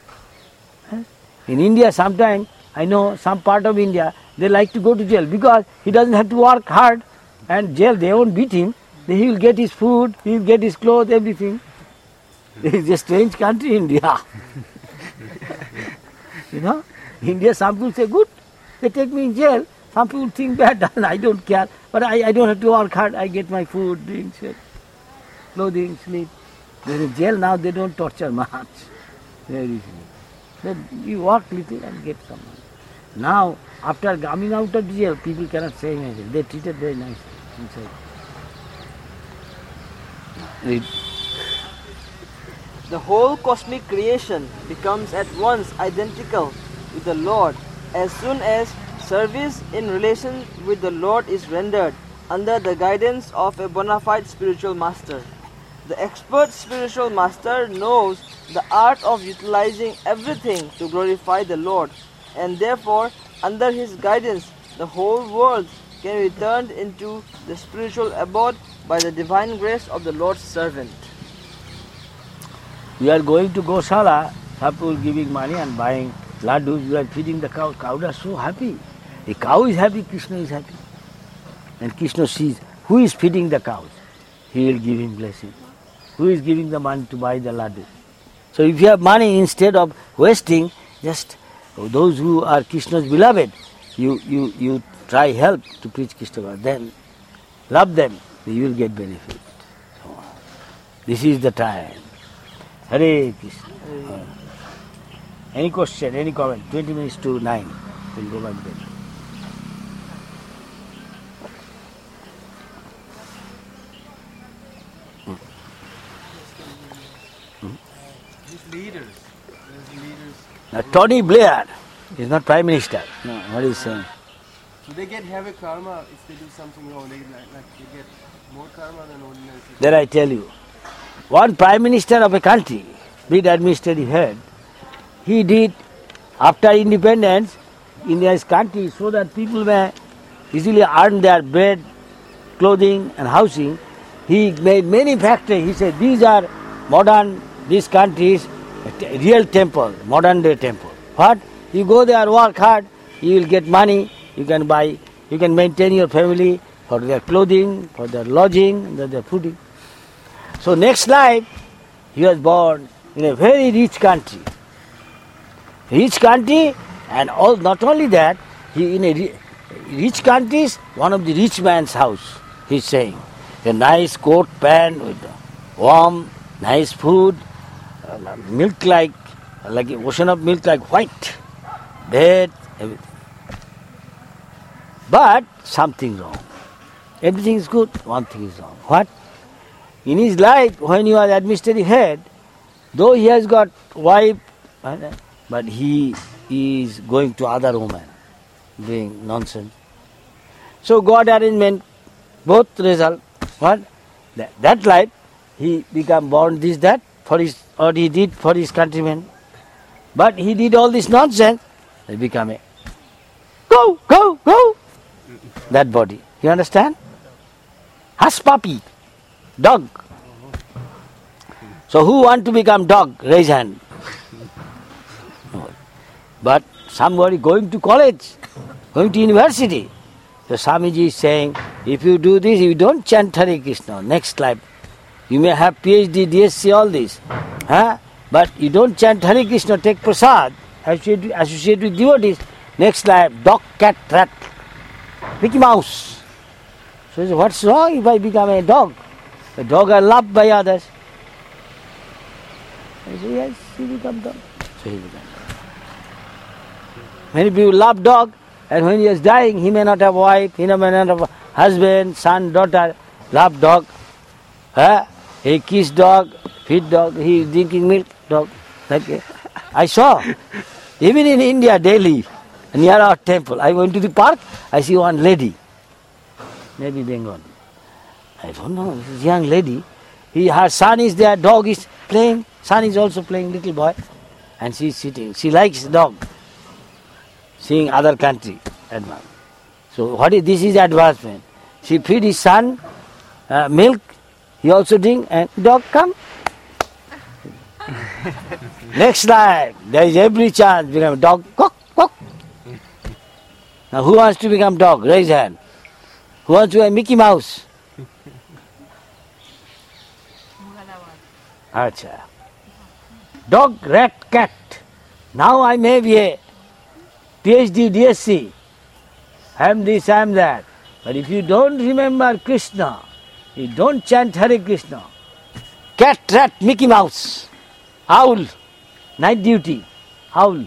In India, sometimes, I know some part of India, they like to go to jail because he doesn't have to work hard, and jail, they won't beat him, he will get his food, he will get his clothes, everything. It is a strange country, India. India, some people say, good, they take me in jail. Some people think bad, and I don't care. But I don't have to work hard. I get my food, drinks, clothing, sleep. They're in jail now, they don't torture much. Very easily. Then you work little and get some money. Now, after coming out of jail, people cannot say anything. They treated very nicely inside. Read. The whole cosmic creation becomes at once identical with the Lord as soon as service in relation with the Lord is rendered under the guidance of a bona fide spiritual master. The expert spiritual master knows the art of utilizing everything to glorify the Lord, and therefore, under his guidance, the whole world can be turned into the spiritual abode by the divine grace of the Lord's servant. We are going to Gosala, people giving money and buying laddus, we are feeding the cow. Cows are so happy. The cow is happy, Krishna is happy. And Krishna sees who is feeding the cows. He will give him blessing. Who is giving the money to buy the laddu. So if you have money, instead of wasting, just those who are Krishna's beloved, you try help to preach Krishna consciousness. Then love them, you will get benefit. So, this is the time. Hare Krishna. Any question, any comment? 20 minutes to 9. We'll go back then. Leaders. Now, Tony Blair is not Prime Minister. No, what is saying? So they get heavy karma if they do something wrong. They get more karma than ordinary people. Then I tell you, one Prime Minister of a country, big administrative head, he did after independence in his country so that people may easily earn their bread, clothing and housing. He made many factories. He said these are modern, these countries, real temple, modern day temple. What? You go there, work hard, you will get money, you can buy, you can maintain your family for their clothing, for their lodging, for their fooding. So next life, he was born in a very rich country. Rich country, and all, not only that, he in a rich countries, one of the rich man's house, he's saying. A nice coat, pant, with warm, nice food, milk like an ocean of milk like white, bed, everything. But something wrong. Everything is good, one thing is wrong. What? In his life, when he was administrative head, though he has got wife, but he is going to other women, doing nonsense. So God arrangement, both result. What? That life, he become born this, that, for his, or he did for his countrymen. But he did all this nonsense, he become a go, that body. You understand? Hush puppy, dog. So who want to become dog? Raise hand. But somebody going to college, going to university. So Swamiji is saying, if you do this, you don't chant Hare Krishna, next life. You may have PhD, DSc, all this. But you don't chant Hare Krishna, take prasad, associate with devotees. Next life, dog, cat, rat, Mickey Mouse. So he says, what's wrong if I become a dog? The dog are loved by others. I say, yes, he become dog. So he become dog. Many people love dog, and when he is dying, he may not have wife, he may not have husband, son, daughter, love dog. He kiss dog, feed dog, he is drinking milk, dog. Like, I saw, even in India, Delhi, near our temple, I went to the park, I see one lady, maybe Bengal. I don't know, this is young lady. Her son is there, dog is playing, son is also playing, little boy, and she is sitting. She likes dog, seeing other country. So what is this? Is advancement. She feed his son milk, he also drink, and dog come. Next life, there is every chance to become dog. Quack, quack. Now who wants to become dog? Raise hand. Who wants to be Mickey Mouse? Acha. Dog, rat, cat. Now I may be a PhD, DSc. I am this, I am that. But if you don't remember Krishna, you don't chant Hare Krishna, cat, rat, Mickey Mouse, owl, night duty, owl.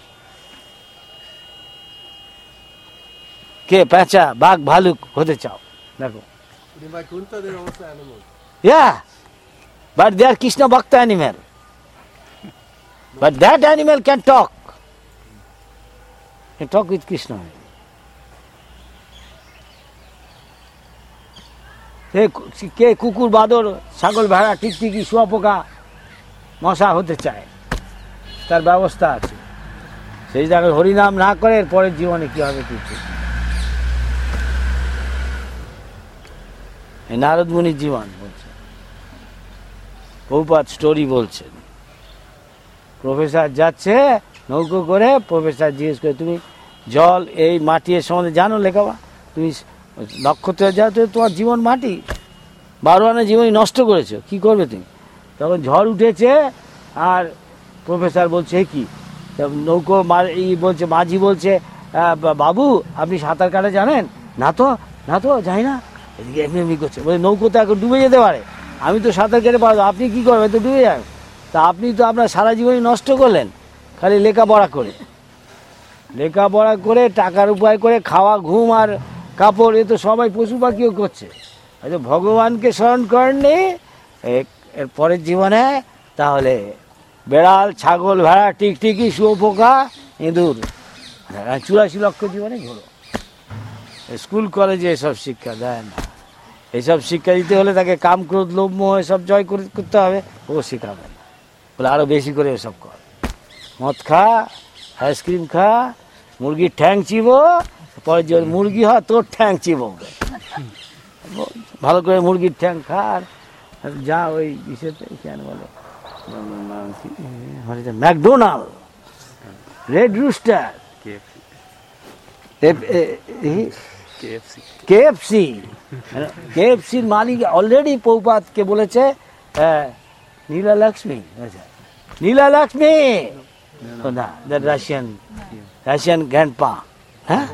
Ke pacha, bag, bhaluk, hote chao. In Vaikuntha, they are also animals. Yeah, but they are Krishna Bhakta animal. But that animal can talk. Can talk with Krishna. কে কুকুর বাদর ছাগল ভেড়া টিকটিকি শুঁয়াপোকা মশা হতে চায়, তার ব্যবস্থা আছে। সেই জায়গায় হরিনাম না করে এর পরের জীবনে কি হবে কিছু। এই নারদ মুনির জীবন বলছে, প্রভুপাদ স্টোরি বলছেন। প্রফেসর যাচ্ছে নৌকো করে, প্রফেসর জিজ্ঞেস করে তুমি জল এই মাটি এর সম্বন্ধে জানো লেখাবা? তুমি নক্ষত্রে যাও তো তোমার জীবন মাটি, 12 আনা জীবনই নষ্ট করেছো, কি করবে তুমি? তখন ঝড় উঠেছে আর প্রফেসর বলছে কি তা নৌকো বলছে, মাঝি বলছে, বাবু আপনি সাঁতার কাটা জানেন? না তো জানি না। এদিকে এমনি এমনি করছে, বলে নৌকো তো এখন ডুবে যেতে পারে, আমি তো সাঁতার কেটে পারবো, আপনি কী করবেন? তো ডুবে যান। তা আপনি তো আপনার সারা জীবনই নষ্ট করলেন খালি লেখাপড়া করে, টাকার উপায় করে, খাওয়া, ঘুম আর কাপড়, এ তো সবাই পশু পাখিও করছে। হয়তো ভগবানকে স্মরণ করেননি এর পরের জীবনে, তাহলে বেড়াল, ছাগল, ভেড়া, টিকটিকি, শুয়োপোকা, ইঁদুর, 84 লক্ষ জীবনে ঘোরো। স্কুল কলেজে এসব শিক্ষা দেয় না। এইসব শিক্ষা দিতে হলে তাকে কাম, ক্রোধ, লোভ, মোহ এসব জয় করতে হবে, ও শেখাবে না। বলে আরও বেশি করে এসব কর, মদ খা, আইসক্রিম খা, মুরগির ঠ্যাং চিবো, পরে যে মুরগি হয় তোর ঠ্যাং চিবো, ভালো করে মুরগির ঠ্যাং খা। আর যা ওই ইসেতে কেন বলে ম্যাকডোনাল্ড, রেড রুস্টার, কেএফসির মালিক অলরেডি পৌপাতকে বলেছে নীলা লক্ষ্মী, না, দ্যাট রাশিয়ান গ্র্যান্ডপা, হ্যাঁ,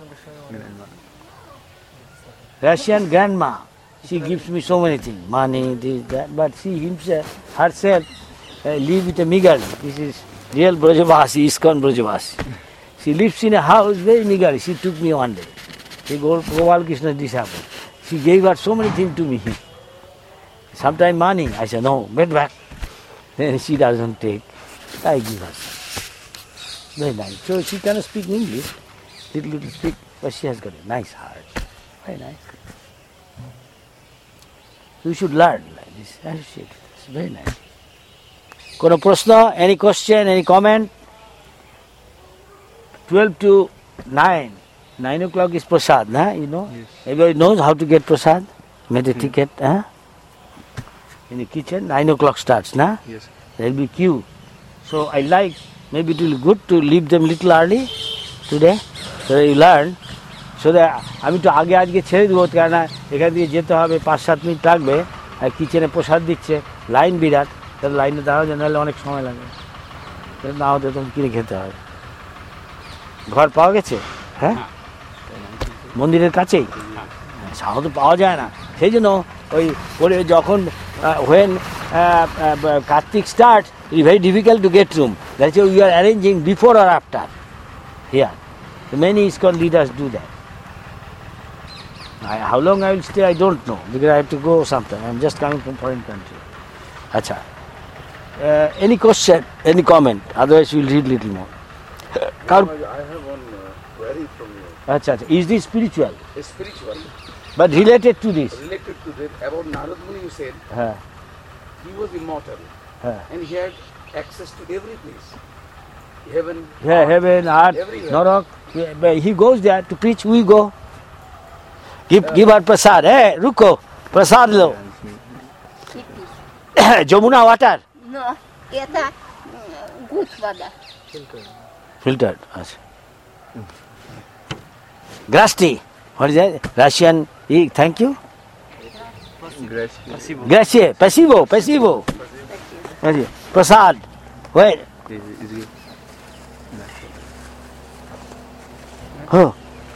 Russian grandma, she gives me so many things, money, this, that, but she herself live with a meager. This is real Brajavasi, ISKCON Brajavasi. She lives in a house very meager. She took me one day. She Gopal Krishna's disciple. She gave her so many things to me. Sometimes money, I said no, get back. Then she doesn't take. I give her some. Very nice. So she cannot speak English, little speak, but she has got a nice heart. Very nice. You should learn like this. It's very nice. Kono prashna? Any question? Any comment? 12 to 9. 9 o'clock is prasad, nah? You know? Yes. Everybody knows how to get prasad? Made a ticket, huh? In the kitchen, 9 o'clock starts, nah? Yes. There will be queue. So I like, maybe it will be good to leave them little early today, so you learn. So that আমি তো আজকে ছেড়ে দেবো, কেননা এখান দিয়ে যেতে হবে, 5-7 মিনিট লাগবে, আর কিচেনে প্রসাদ দিচ্ছে, লাইন বিরাট, তাহলে লাইনে দাঁড়াও যায়, নাহলে অনেক সময় লাগে, না হতে তখন কিনে খেতে হয়। ঘর পাওয়া গেছে? হ্যাঁ, মন্দিরের কাছেই, সাহস তো পাওয়া যায় না, সেই জন্য ওই পরে যখন when Kartik starts, it is very difficult to get room. That's why we are arranging before or after here. So many ISKCON leaders do that. How long I will stay, I don't know, because I have to go sometime. I am just coming from foreign country. Acha. Any question, any comment? Otherwise we will read little more. I have one query from you. Acha. Is this spiritual? It's spiritual. But related to this? Related to this, about Narad Muni you said, he was immortal and he had access to every place. Heaven, heaven, earth, everywhere. Narak. He goes there to preach, we go. Give her prasad. Hey, ruko, prasad lo. Jamuna water? No, это good вода. Filtered. Grasti. What is that? Russian. Thank you. Grazie. Pasivo. Prasad. Wait. Oh.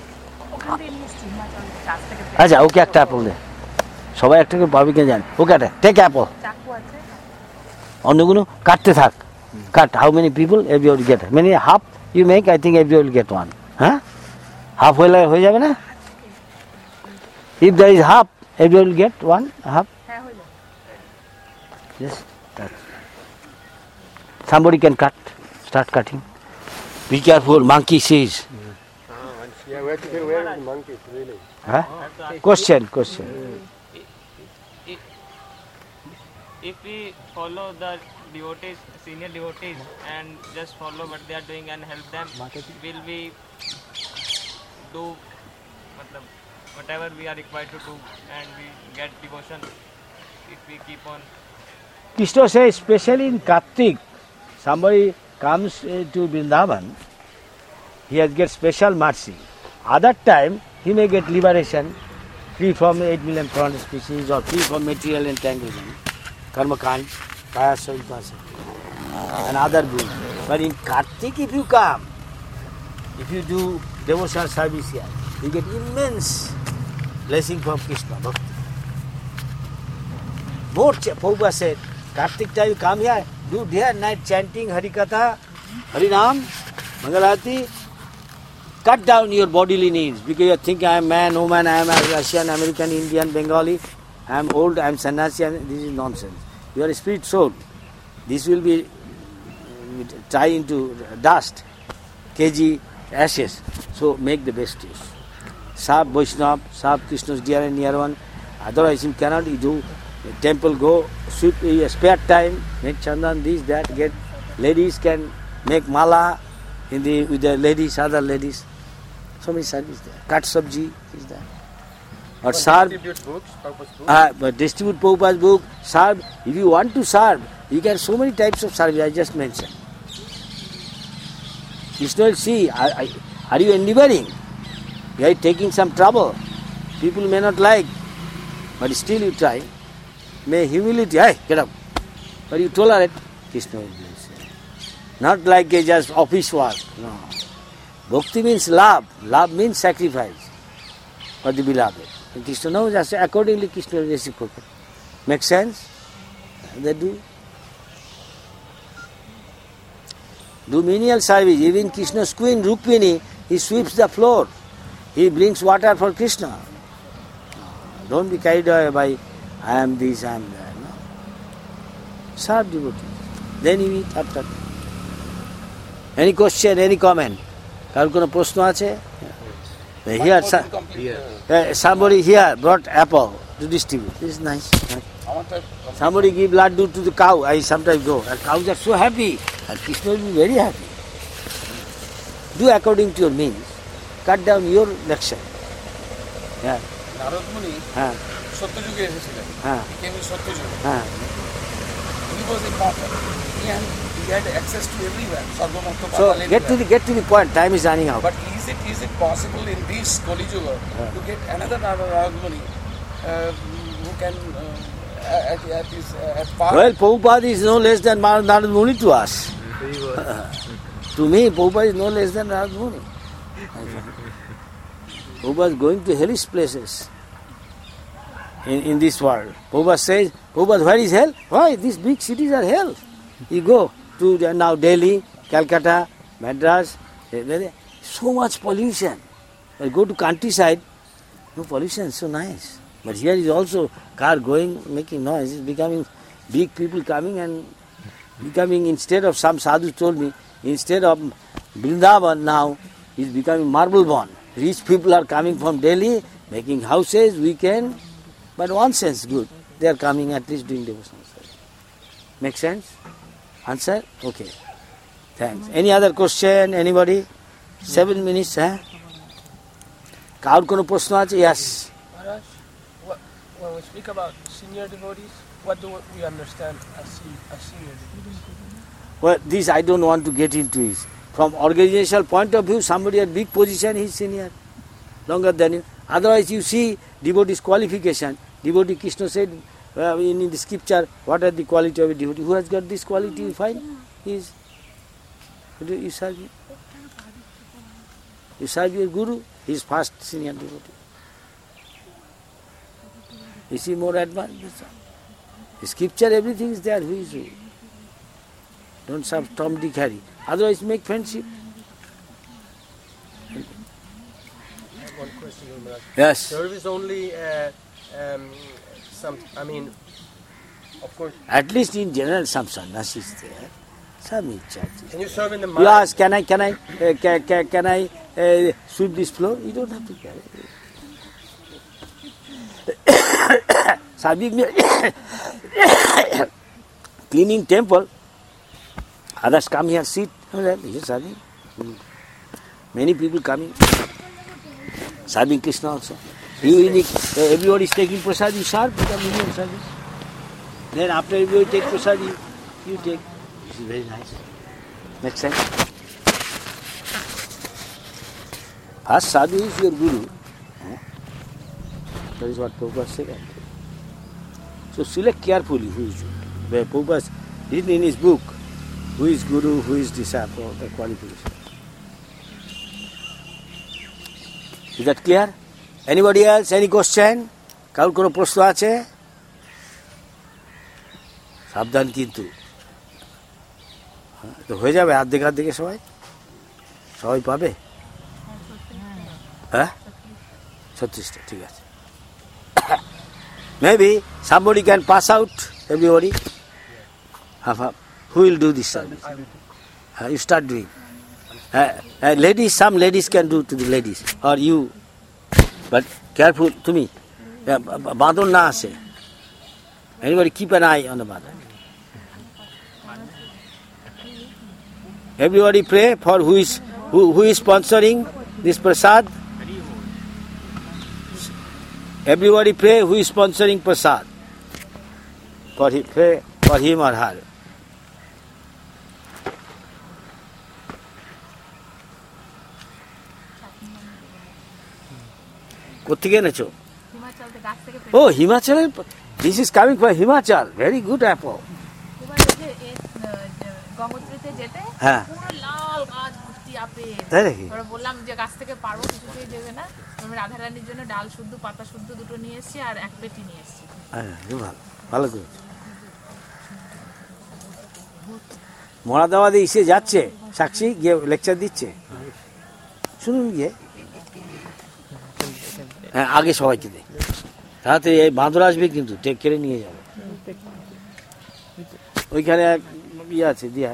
আচ্ছা, ওকে একটা Apple দে, সবাই একটা করে পাবি কে জান, ওকে একটা take Apple, অন্যগুলো কাটতে থাক, কাট, how many people every will get, many half you make, I think every will get one, হ্যাঁ, হাফ হয়ে যাবে না, if there is half every will get one half, somebody can cut, start cutting, be careful, monkey sees. Yeah, where are the monkeys, really? Huh? Question. If we follow the devotees, senior devotees, and just follow what they are doing and help them, will we do whatever we are required to do and we get devotion if we keep on? Krishna says, especially in Kartik, somebody comes to Vrindavan, he has get special mercy. Other time, he may get liberation, free from 8 million foreign species or free from material entanglement, karma kand, kaya and other good. But in Kartik, if you come, if you do devotional service here, you get immense blessing from Krishna Bhakti. More, Prabhupada said, Kartik time you come here, do day and night chanting Harikatha, Harinam, Mangalarati, cut down your bodily needs because you think I am man, woman, I am Russian, American, Indian, Bengali, I am old, I am sannyasi, this is nonsense. You are a spirit soul. This will be tie into dust, kg ashes. So make the best use. Serve Vaishnava, serve Krishna's dear and near one. Otherwise you cannot do temple, go, sweep, spare time, make chandan, this, that, get ladies can make mala with the ladies, other ladies. So many service there. Cut sabji is there. Or serve. Distribute books, purpose books. But distribute Prabhupada's book, serve. If you want to serve, you can so many types of service I just mentioned. Krishna will see, are you endeavoring? You are taking some trouble. People may not like, but still you try. May humility, hey, get up. But you tolerate, Krishna will bless you. Not like a just office work. No. Bhakti means love. Love means sacrifice for the beloved. And Krishna knows us, accordingly Krishna will reciprocate. Make sense? They do. Do menial service. Even Krishna's queen Rukmini, he sweeps the floor. He brings water for Krishna. Don't be carried away by I am this, I am that. No. Serve devotee. Then you eat after. Any question, any comment? কার কোনো প্রশ্ন আছে? Here, somebody here brought apple to distribute. This is nice. Somebody give laddu to the cow. I sometimes go. And cows are so happy. And Krishna will be very happy. Do according to your means. Cut down your lection. Yeah. Narad Muni, Satyayuga এসেছিলেন. He came in Satyayuga. He was immortal. He had access to everywhere. So get to the point. Time is running out. But is it possible in this Kali Yuga to get another Narad Muni who can at par? Well, Prabhupada is no less than Narad Muni to us. To me, Prabhupada is no less than Narad Muni. Prabhupada is going to hellish places in this world. Prabhupada says, Prabhupada, where is hell? Why? These big cities are hell. You go to now Delhi, Calcutta, Madras, so much pollution. But go to countryside, no pollution, so nice. But here is also car going, making noise. It's becoming big people coming and becoming, instead of some sadhu told me, instead of Vrindavan now, is becoming marble born. Rich people are coming from Delhi, making houses, weekend, but one sense good. They are coming at least doing devotional service. Make sense? Answer? Okay. Thanks. Any other question? Anybody? 7 minutes, huh? Kaur kono proshno ache? Yes. Maharaj, when we speak about senior devotees, what do we understand as senior devotees? Well, this I don't want to get into it. From organizational point of view, somebody at big position, he is senior, longer than you. Otherwise, you see devotee's qualification. Devotee Krishna said in the scripture, what are the quality of a devotee? Who has got this quality, you find? You serve him. You serve your guru, he is first senior devotee. Is he more advanced? The scripture, everything is there. Who is who? Don't serve Tom, Dick, Harry. Otherwise, make friendship. I have one question, Maharaj. Yes. Service only, of course. At least in general, some sannyasis there. Some churches. Can you serve in the mind? You ask, can I sweep this floor? You don't have to carry. Serving cleaning temple. Others come here, sit. Yes, serving. Many people coming. Serving Krishna also. Everybody is taking prasad, you serve, become medium service. Then after everybody take prasad, you take. This is very nice. Makes sense? First sadhu is your guru. That is what Prabhupada said. So select carefully who is you. Where Prabhupada written in his book, who is guru, who is disciple, the qualification. Is that clear? Anybody else? Any question? কারোর কোনো প্রশ্ন আছে? সাবধান কিন্তু, তো হয়ে যাবে আর্ধেকে সবাই পাবে। হ্যাঁ 36টা, ঠিক আছে। Maybe somebody can pass out, everybody. Who will do this service? You start doing. Ladies, some ladies can do to the ladies, or you, but careful to me. Badon na ashe. Anybody keep an eye on the mother. Everybody pray for who is sponsoring this prasad. Everybody pray who is sponsoring prasad. Pray for him or her. কোথেকে এনেছো? ও হিমাচলের, this is coming from Himachal, very good apple. গঙ্গোত্রীতে যেতে হ্যাঁ পুরো লাল গাছ ভর্তি আপেল। তাই নাকি? আমরা বললাম যে গাছ থেকে পারবো, কিছুতেই দেবে না। আমি রাধারানীর জন্য ডাল শুদ্ধ পাতা শুদ্ধ দুটো নিয়ে এসেছি আর এক পেটি নিয়ে এসেছি। ভালো করে মরাদাবাদে এসে যাচ্ছে, সাক্ষী গিয়ে লেকচার দিচ্ছে, শুনুন গিয়ে। হ্যাঁ আগে সবাইকে দে, তাড়াতাড়ি এই বাঁদর আসবে কিন্তু, টেক কেড়ে নিয়ে যাবে। ওইখানে এক ইয়ে আছে দিয়া।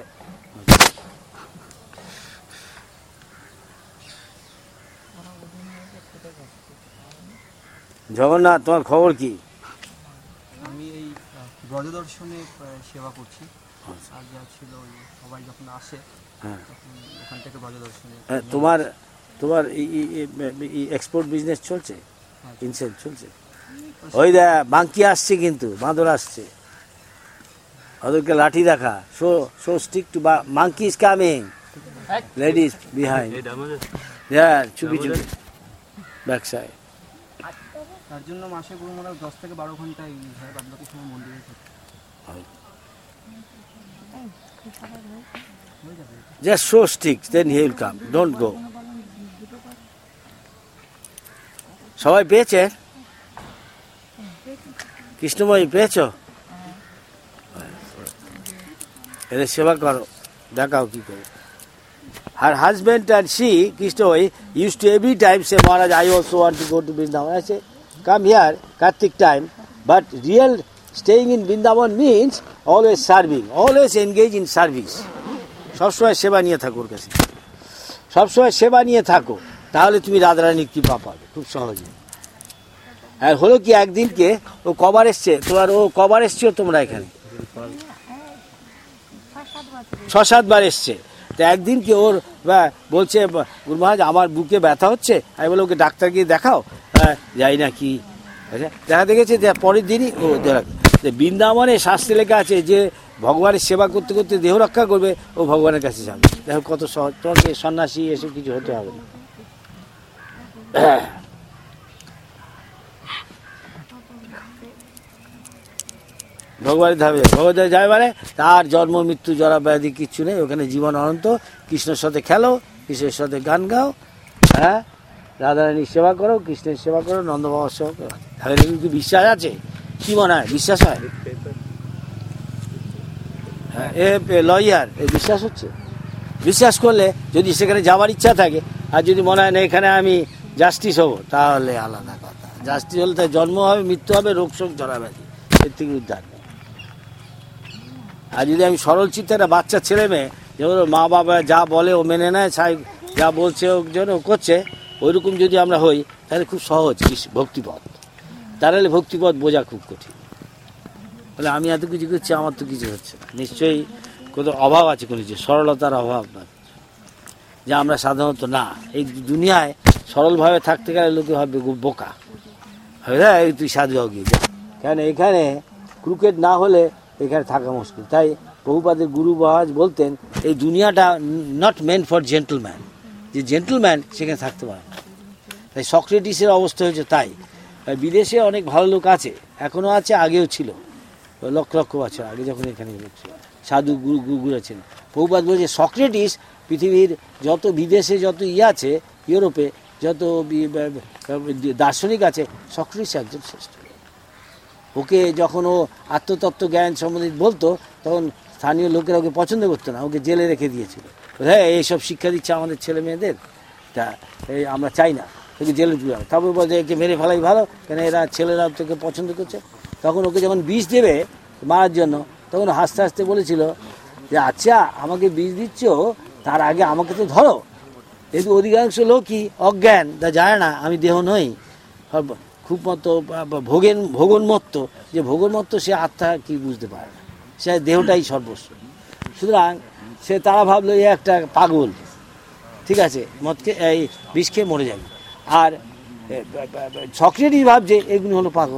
জগন্নাথ, তোমার খবর কি? আমি এই ব্রজদর্শনে সেবা করছি। আর যা ছিল সবাই যখন আসে তখন ওখান থেকে ব্রজদর্শনে। তোমার এক্সপোর্ট বিজনেস চলছে, ইনসেন্ট চলছে। ওই দে মাংকি আসছে কিন্তু, বাঁদর আসছে, ওদেরকে লাঠি দেখা। So stick to monkey is coming, ladies behind, চুপি ব্যাক সাইড। তার জন্য মাসে পুরো মনে হয় 10 থেকে 12 ঘন্টা ইউজ হয়, বাদ বাকি সময় মন্দিরে থাকে। Just show sticks, then he will come. Don't go. সবাই পেয়েছে? কৃষ্ণময়ী পেয়েছ? এদের সেবা করো, দেখাও কি করে। Her husband and she, Krishnamoyi, used to every time say, Maharaj, I also want to go to Vrindavan. I say, come here, Kartik time. But real staying in Vrindavan means always serving, always engage in service. সবসময় সেবা নিয়ে থাকো ওর কাছে, সবসময় সেবা নিয়ে থাকো, তাহলে তুমি রাধারানীর কৃপা পাবে খুব সহজে। আর হলো কি, একদিনকে ও কবার এসছে, ও কবার এসছো তোমরা এখানে? 6-7 বার এসছে। তো একদিনকে ওর বলছে, গুরু মহারাজ আমার বুকে ব্যথা হচ্ছে। আমি বলে ওকে ডাক্তার গিয়ে দেখাও। যাই না কি দেখা দেখেছে যে পরের দিনই ও বৃন্দাবনে শাস্ত্রে লেখা আছে যে ভগবানের সেবা করতে করতে দেহ রক্ষা করবে, ও ভগবানের কাছে যাবে। দেখো কত সহজ, তোমাকে সন্ন্যাসী এসব কিছু হতে হবে না। ভগবানের ধামে, ভগবানের যাবে মানে তার জন্ম মৃত্যু জরা ব্যাধি কিচ্ছু নেই, ওখানে জীবন অনন্ত। কৃষ্ণের সাথে খেলো, কৃষ্ণের সাথে গান গাও, হ্যাঁ রাধারানীর সেবা করো, কৃষ্ণের সেবা করো, নন্দ বাবার সেবা করো। তাহলে কি বিশ্বাস আছে? কি মনে হয় বিশ্বাস হয়? হ্যাঁ লয়ার, বিশ্বাস হচ্ছে? বিশ্বাস করলে যদি সেখানে যাওয়ার ইচ্ছা থাকে, আর যদি মনে হয় না এখানে আমি জাস্টিস হবো, তাহলে আলাদা কথা। জাস্টিস হলে তার জন্ম হবে, মৃত্যু হবে, রোগ শোক জরা ব্যাধি, এর থেকে উদ্ধার নেই। আর যদি আমি সরল চিত্তে একটা বাচ্চা ছেলে মেয়ে, যেমন মা বাবা যা বলে ও মেনে নেয়, যা বলছে ও যেন করছে, ওইরকম যদি আমরা হই, তাহলে খুব সহজ ভক্তিপথ। তাহলে ভক্তিপথ বোঝা খুব কঠিন। বলে আমি এত কিছু করছি, আমার তো কিছু হচ্ছে না, নিশ্চয়ই কোথাও অভাব আছে, কোনো কিছু সরলতার অভাব না, যা আমরা সাধারণত না। এই দুনিয়ায় সরলভাবে থাকতে গেলে লোকে ভাববে বোকা, হ্যাঁ তুই সাধু হও গিয়ে যা। কেন এখানে ক্রিকেট না হলে এখানে থাকা মুশকিল। তাই প্রভুপাদের গুরু মহারাজ বলতেন, এই দুনিয়াটা নট মেন্ট ফর জেন্টলম্যান, যে জেন্টলম্যান সেখানে থাকতে পারে না। তাই সক্রেটিসের অবস্থা হয়েছে তাই। বিদেশে অনেক ভালো লোক আছে, এখনও আছে, আগেও ছিল, লক্ষ লক্ষ বছর আগে যখন এখানে ছিল সাধু গুরু ছিলেন। প্রভুপাদ বলছে সক্রেটিস পৃথিবীর যত বিদেশে যত আছে ইউরোপে যত দার্শনিক আছে সক্রেটিস একজন শ্রেষ্ঠ। ওকে যখন ও আত্মতত্ত্ব জ্ঞান সম্বন্ধে বলতো তখন স্থানীয় লোকেরা ওকে পছন্দ করতো না, ওকে জেলে রেখে দিয়েছিল। হ্যাঁ এইসব শিক্ষা দিচ্ছে আমাদের ছেলে মেয়েদের, তা এই আমরা চাই না, তোকে জেলে তুলে যাবে। তারপর বলছে একে মেরে ফেলাই ভালো, কেন এরা ছেলেরা তোকে পছন্দ করছে। তখন ওকে যখন বিষ দেবে মারার জন্য তখন হাসতে হাসতে বলেছিল যে আচ্ছা আমাকে বিষ দিচ্ছ, তার আগে আমাকে তো ধরো। কিন্তু অধিকাংশ লোকই অজ্ঞান, তা জানে না আমি দেহ নই, খুব মতো ভোগন্মত্ত, যে ভোগন্মত্ত সে আত্মা কি বুঝতে পারে না, সে দেহটাই সর্বস্ব। সুতরাং তারা ভাবলো এ একটা পাগল, ঠিক আছে, মদকে এই বিষ খেয়ে মরে যাবে। আর সক্রেটিস ভাবছে এগুলো হলো পাগল।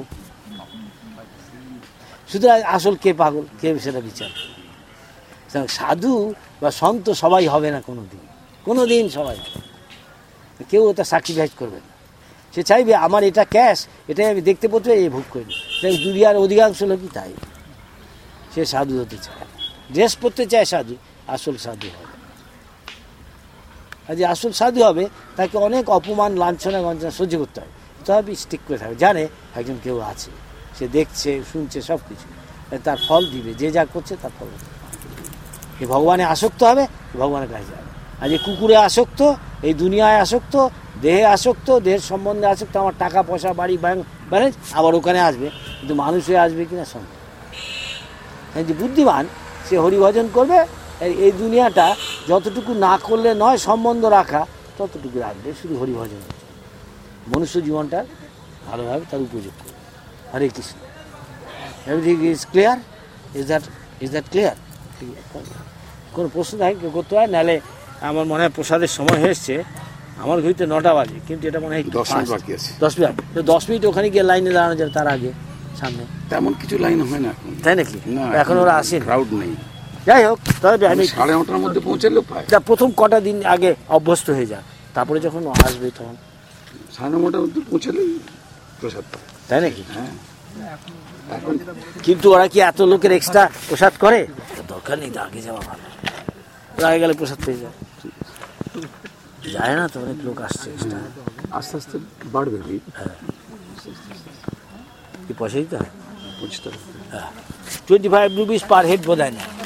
সুতরাং আসল কে পাগল কে সেটা বিচার। সাধু বা সন্ত সবাই হবে না কোনো দিন সবাই, কেউ ওটা স্যাক্রিফাইস করবে না। সে চাইবে আমার এটা ক্যাশ, এটাই আমি দেখতে পেতে এই ভোগ করি। দুনিয়ার অধিকাংশ লোকই তাই, সে সাধু হতে চায়, ড্রেস পরতে চায় সাধু, আসল সাধু হবে। আর যে আসল সাধু হবে তাকে অনেক অপমান লাঞ্ছনা গঞ্জনা সহ্য করতে হয়, তবে স্টিক করে থাকবে, জানে একজন কেউ আছে, সে দেখছে শুনছে সব কিছু, তার ফল দিবে, যে যা করছে তার ফল। যে ভগবানে আসক্ত হবে ভগবানের কাছে যাবে। আর যে কুকুরে আসক্ত, এই দুনিয়ায় আসক্ত, দেহে আসক্ত, দেহের সম্বন্ধে আসক্ত, আমার টাকা পয়সা বাড়ি ব্যালেন্স, আবার ওখানে আসবে, কিন্তু মানুষ হয়ে আসবে কিনা সন্দেহ। যে বুদ্ধিমান সে হরিভজন করবে, এই দুনিয়াটা যতটুকু না করলে নয় সম্বন্ধ রাখা ততটুকু রাখবে, শুধু হরিভজন, মনুষ্য জীবনটা ভালোভাবে তার উপযোগ করবে। Hare Krishna. Everything is clear? Is that clear? কোনো প্রশ্ন থাকে কেউ করতে হয়, নাহলে আমার মনে হয় প্রসাদের সময় হয়েছে, আমার ঘড়িতে 9টা বাজে, কিন্তু এটা মনে হয় 10 মিনিট বাকি আছে। 10 মিনিট, 10 মিনিট ওখানে গিয়ে লাইনে দাঁড়ানো যাবে, তার আগে সামনে তেমন কিছু লাইন হয় না এখন, তাই নাকি? এখন ওরা আসেন, ক্রাউড নেই। যাই হোক, তবে আমি 9:30টার মধ্যে পৌঁছালেও পায়। প্রথম কটা দিন আগে অভ্যস্ত হয়ে যাক, তারপরে যখন আসবে তখন 9:30টার মধ্যে পৌঁছালেই প্রসাদ পায়, তাই নাকি? হ্যাঁ। কিন্তু ওরা কি এত লোকের এক্সট্রা প্রসাদ করে? দরকার নেই, আগে যাওয়া ভালো, আগে গেলে প্রসাদ পেয়ে যায়। যায় না তো, অনেক লোক আসছে, আস্তে আস্তে বাড়বে। হ্যাঁ, কি পয়সা দিতে হয়? 25 টাকা। হ্যাঁ, 25 rupees পার হেড বোধ হয় না।